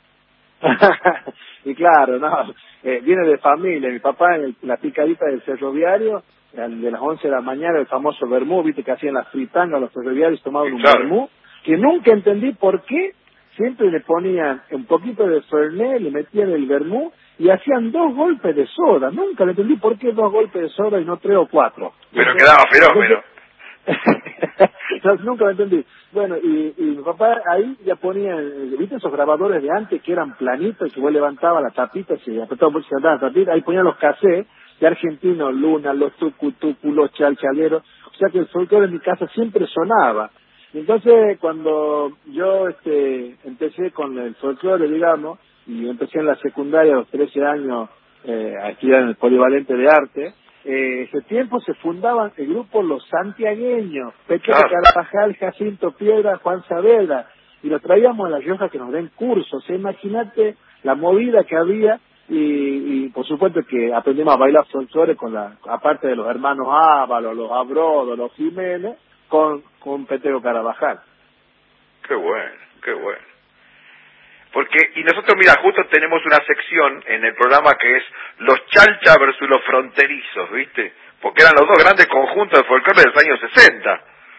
Y claro, no, eh, viene de familia. Mi papá en el, la picadita del ferroviario, de las once de la mañana, el famoso vermú, viste que hacían las fritangas, los ferroviarios tomaban un Claro. vermú, que nunca entendí por qué siempre le ponían un poquito de fernet, le metían el vermú y hacían dos golpes de soda. Nunca le entendí por qué dos golpes de soda y no tres o cuatro. Pero Entonces, quedaba fenómeno. entonces, nunca lo entendí. Bueno, y, y mi papá ahí ya ponía, ¿viste esos grabadores de antes que eran planitos y que vos levantabas la tapita, se apretaba mucho se levantaba la tapita? Ahí ponían los cassettes de argentinos, Luna, los tucu tucu, los chalchaleros. O sea que el folclore en mi casa siempre sonaba. Entonces, cuando yo este empecé con el folclore, digamos, y empecé en la secundaria a los trece años eh, a estudiar en el Polivalente de Arte, eh, ese tiempo se fundaban el grupo Los Santiagueños, Pequeño Claro. Carvajal, Jacinto Piedra, Juan Saavedra, y lo traíamos a La Rioja que nos den cursos. O sea, imagínate la movida que había, y, y por supuesto que aprendimos a bailar folclore con la, aparte de los hermanos Ábalos, los Abrodo, los Jiménez, con, con Petero Carabajal. Qué bueno, qué bueno. Porque, y nosotros, mira, justo tenemos una sección en el programa que es los chalcha versus los fronterizos, ¿viste? Porque eran los dos grandes conjuntos de folclore de los años sesenta.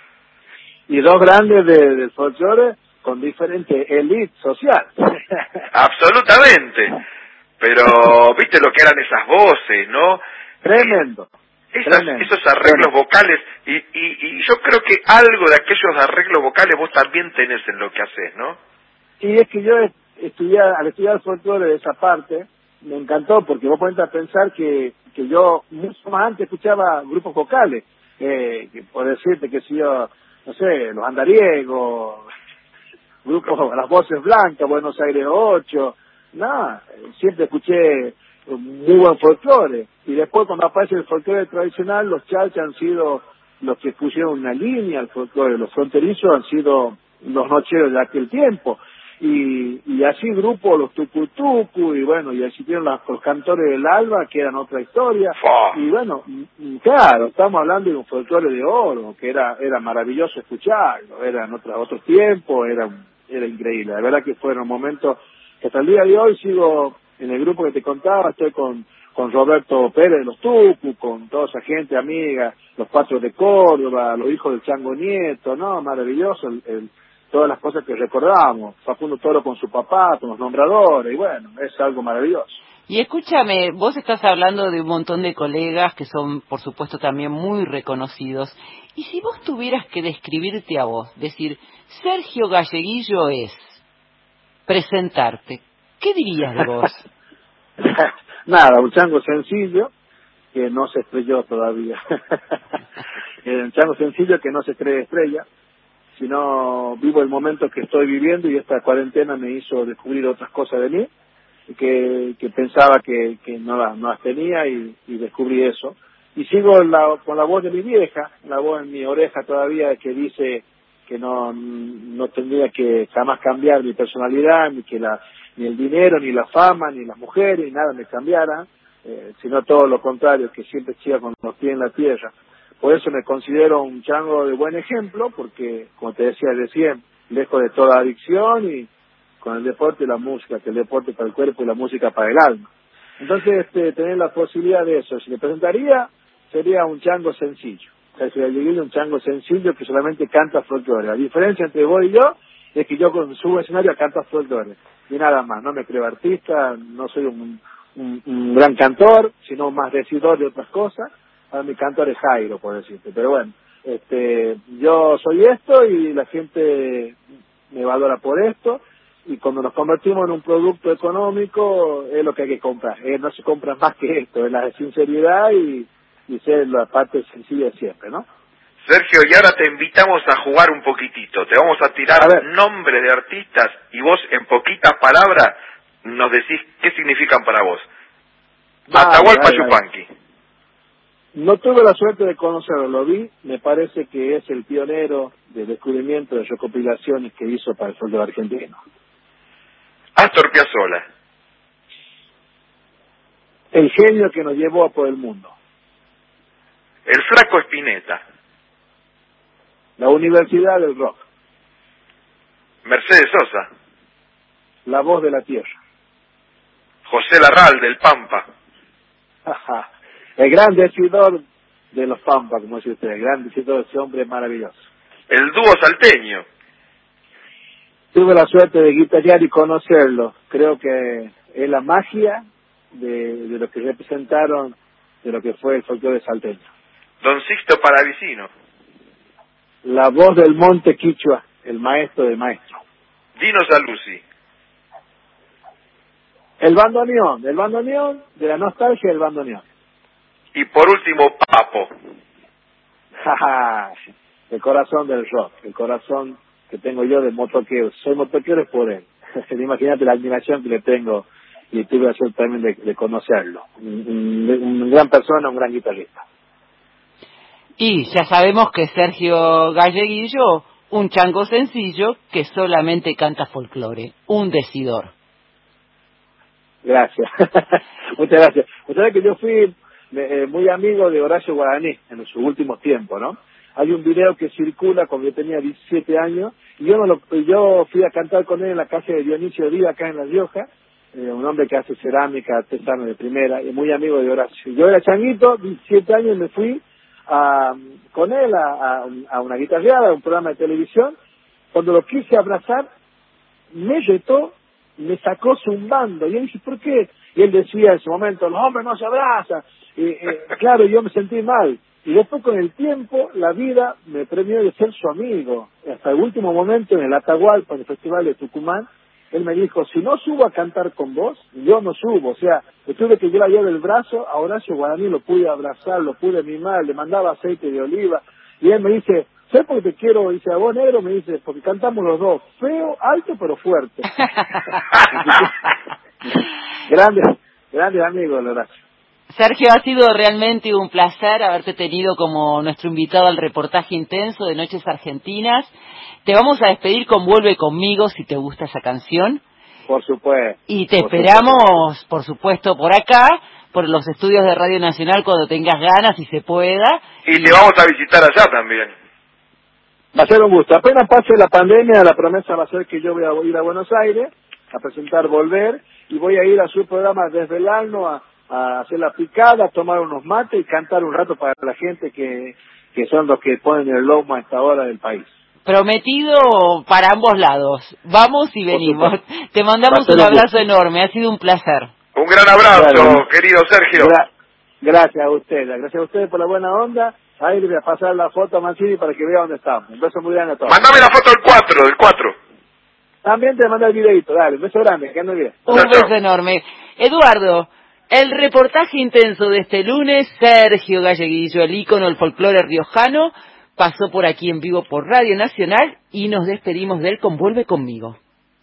Y dos grandes de, del folclore con diferente elite social. Absolutamente. Pero, ¿viste lo que eran esas voces, no? Tremendo. Esas, Tremendo. esos arreglos vocales, y, y, y yo creo que algo de aquellos arreglos vocales vos también tenés en lo que haces, ¿no? Y es que yo estudié, al estudiar folclore de esa parte, me encantó, porque vos podés pensar que, que yo mucho más antes escuchaba grupos vocales, eh, que por decirte que si yo, no sé, los andariegos, grupos, las voces blancas, Buenos Aires ocho, nada, siempre escuché muy buen folclore. Y después cuando aparece el folclore tradicional, los chalchas han sido los que pusieron una línea al folclore, los fronterizos han sido los nocheros de aquel tiempo. Y, y así grupos, los tucutucu, y bueno, y existieron las, los cantores del alba, que eran otra historia. Oh. Y bueno, y, claro, estamos hablando de un folclore de oro, que era era maravilloso escucharlo, eran otros otros tiempos, era, era increíble. La verdad que fueron momentos que hasta el día de hoy sigo en el grupo que te contaba, estoy con, con Roberto Pérez de los Tucu, con toda esa gente amiga, los Cuatro de Córdoba, los hijos del Chango Nieto, ¿no? Maravilloso el, el todas las cosas que recordamos, Facundo Toro con su papá, con los nombradores, y bueno, es algo maravilloso. Y escúchame, vos estás hablando de un montón de colegas que son, por supuesto, también muy reconocidos, y si vos tuvieras que describirte a vos, decir, Sergio Galleguillo es... presentarte, ¿qué dirías de vos? Nada, un chango sencillo que no se estrelló todavía. Un chango sencillo que no se cree estrella, sino vivo el momento que estoy viviendo, y esta cuarentena me hizo descubrir otras cosas de mí que, que pensaba que, que no, las, no las tenía, y, y descubrí eso. Y sigo la, con la voz de mi vieja, la voz en mi oreja todavía que dice que no, no tendría que jamás cambiar mi personalidad, ni que la, ni el dinero, ni la fama, ni las mujeres, ni nada me cambiara, eh, sino todo lo contrario, que siempre siga con los pies en la tierra. Por eso me considero un chango de buen ejemplo, porque, como te decía recién, lejos de toda adicción, y con el deporte y la música, que el deporte para el cuerpo y la música para el alma. Entonces, este, tener la posibilidad de eso, si me presentaría, sería un chango sencillo. O sea, sería un chango sencillo que solamente canta folclore. La diferencia entre vos y yo es que yo cuando subo a escenario canto folclore, y nada más. No me creo artista, no soy un, un, un gran cantor, sino más decidor de otras cosas. Ahora mi cantor es Jairo, por decirte. Pero bueno, este, yo soy esto y la gente me valora por esto. Y cuando nos convertimos en un producto económico, es lo que hay que comprar. Eh, no se compra más que esto, es la sinceridad y, y ser la parte sencilla siempre, ¿no? Sergio, y ahora te invitamos a jugar un poquitito. Te vamos a tirar a nombres de artistas y vos, en poquitas palabras, nos decís qué significan para vos. Atahualpa Yupanqui. No tuve la suerte de conocerlo, lo vi, me parece que es el pionero del descubrimiento de recopilaciones que hizo para el folclore argentino. Astor Piazzolla. El genio que nos llevó a por el mundo. El Flaco Spinetta. La Universidad del Rock. Mercedes Sosa. La Voz de la Tierra. José Larral, del Pampa. El gran decidor de los Pampa, como dice usted, el gran decidor de ese hombre maravilloso. El dúo salteño. Tuve la suerte de guitarrear y conocerlo. Creo que es la magia de, de lo que representaron, de lo que fue el folclore salteño. Don Sixto Palavicino. La voz del monte quichua, el maestro de maestro. Dino Saluzzi. El bandoneón, el bandoneón de la nostalgia del bandoneón. Y por último, Papo. El corazón del rock, el corazón que tengo yo de motoquero. Soy motoquero es por él. Imagínate la admiración que le tengo, y tuve la suerte también de, de conocerlo. Un, un, un gran persona, un gran guitarrista. Y ya sabemos que Sergio Galleguillo, un chango sencillo que solamente canta folclore, un decidor. Gracias. Muchas gracias. Usted sabe que yo fui eh, muy amigo de Horacio Guaraní en sus últimos tiempos, ¿no? Hay un video que circula cuando yo tenía diecisiete años, y yo no lo, yo fui a cantar con él en la casa de Dionisio Díaz, acá en La Rioja, eh, un hombre que hace cerámica artesano de primera, y muy amigo de Horacio. Yo era changuito, diecisiete años, me fui a, con él a, a, a una guitarreada, a un programa de televisión. Cuando lo quise abrazar, me retó, me sacó zumbando. Y yo dije, ¿por qué? Y él decía en ese momento, los hombres no se abrazan. Y, eh, claro, yo me sentí mal. Y después, con el tiempo, la vida me premió de ser su amigo. Hasta el último momento, en el Atahualpa, en el Festival de Tucumán, él me dijo, si no subo a cantar con vos, yo no subo. O sea, yo tuve que llevar del brazo a Horacio Guaraní, lo pude abrazar, lo pude mimar, le mandaba aceite de oliva. Y él me dice, sé por qué te quiero, dice, a vos, negro, me dice, porque cantamos los dos, feo, alto, pero fuerte. Grandes, grandes amigos, Horacio. Sergio, ha sido realmente un placer haberte tenido como nuestro invitado al reportaje intenso de Noches Argentinas. Te vamos a despedir con Vuelve Conmigo, si te gusta esa canción. Por supuesto. Y te por esperamos, supuesto. por supuesto, por acá, por los estudios de Radio Nacional, cuando tengas ganas y se pueda. Y te vamos a visitar allá también. Va a ser un gusto. Apenas pase la pandemia, la promesa va a ser que yo voy a ir a Buenos Aires a presentar Volver, y voy a ir a su programa Desvelarnos a a hacer la picada, a tomar unos mates y cantar un rato para la gente que, que son los que ponen el lomo a esta hora del país. Prometido para ambos lados. Vamos y venimos. Te mandamos un abrazo enorme, ha sido un placer. Un gran abrazo, claro, querido Sergio. Gra gracias a ustedes, gracias a ustedes por la buena onda. Ahí les voy a pasar la foto a Mancini para que vea dónde estamos. Un beso muy grande a todos. Mándame la foto del cuatro, del cuatro. También te manda el videito, dale, un beso grande, que andes bien. Un beso enorme. Eduardo, el reportaje intenso de este lunes, Sergio Galleguillo, el ícono del folclore riojano, pasó por aquí en vivo por Radio Nacional y nos despedimos de él con Vuelve Conmigo.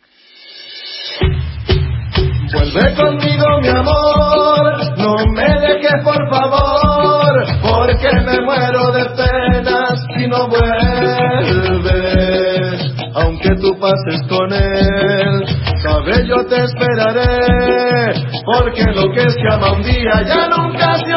Vuelve conmigo, mi amor, no me dejes, por favor, porque me muero de penas si no vuelves. Aunque tú pases con él, sabes, yo te esperaré, porque lo que se ama un día ya nunca se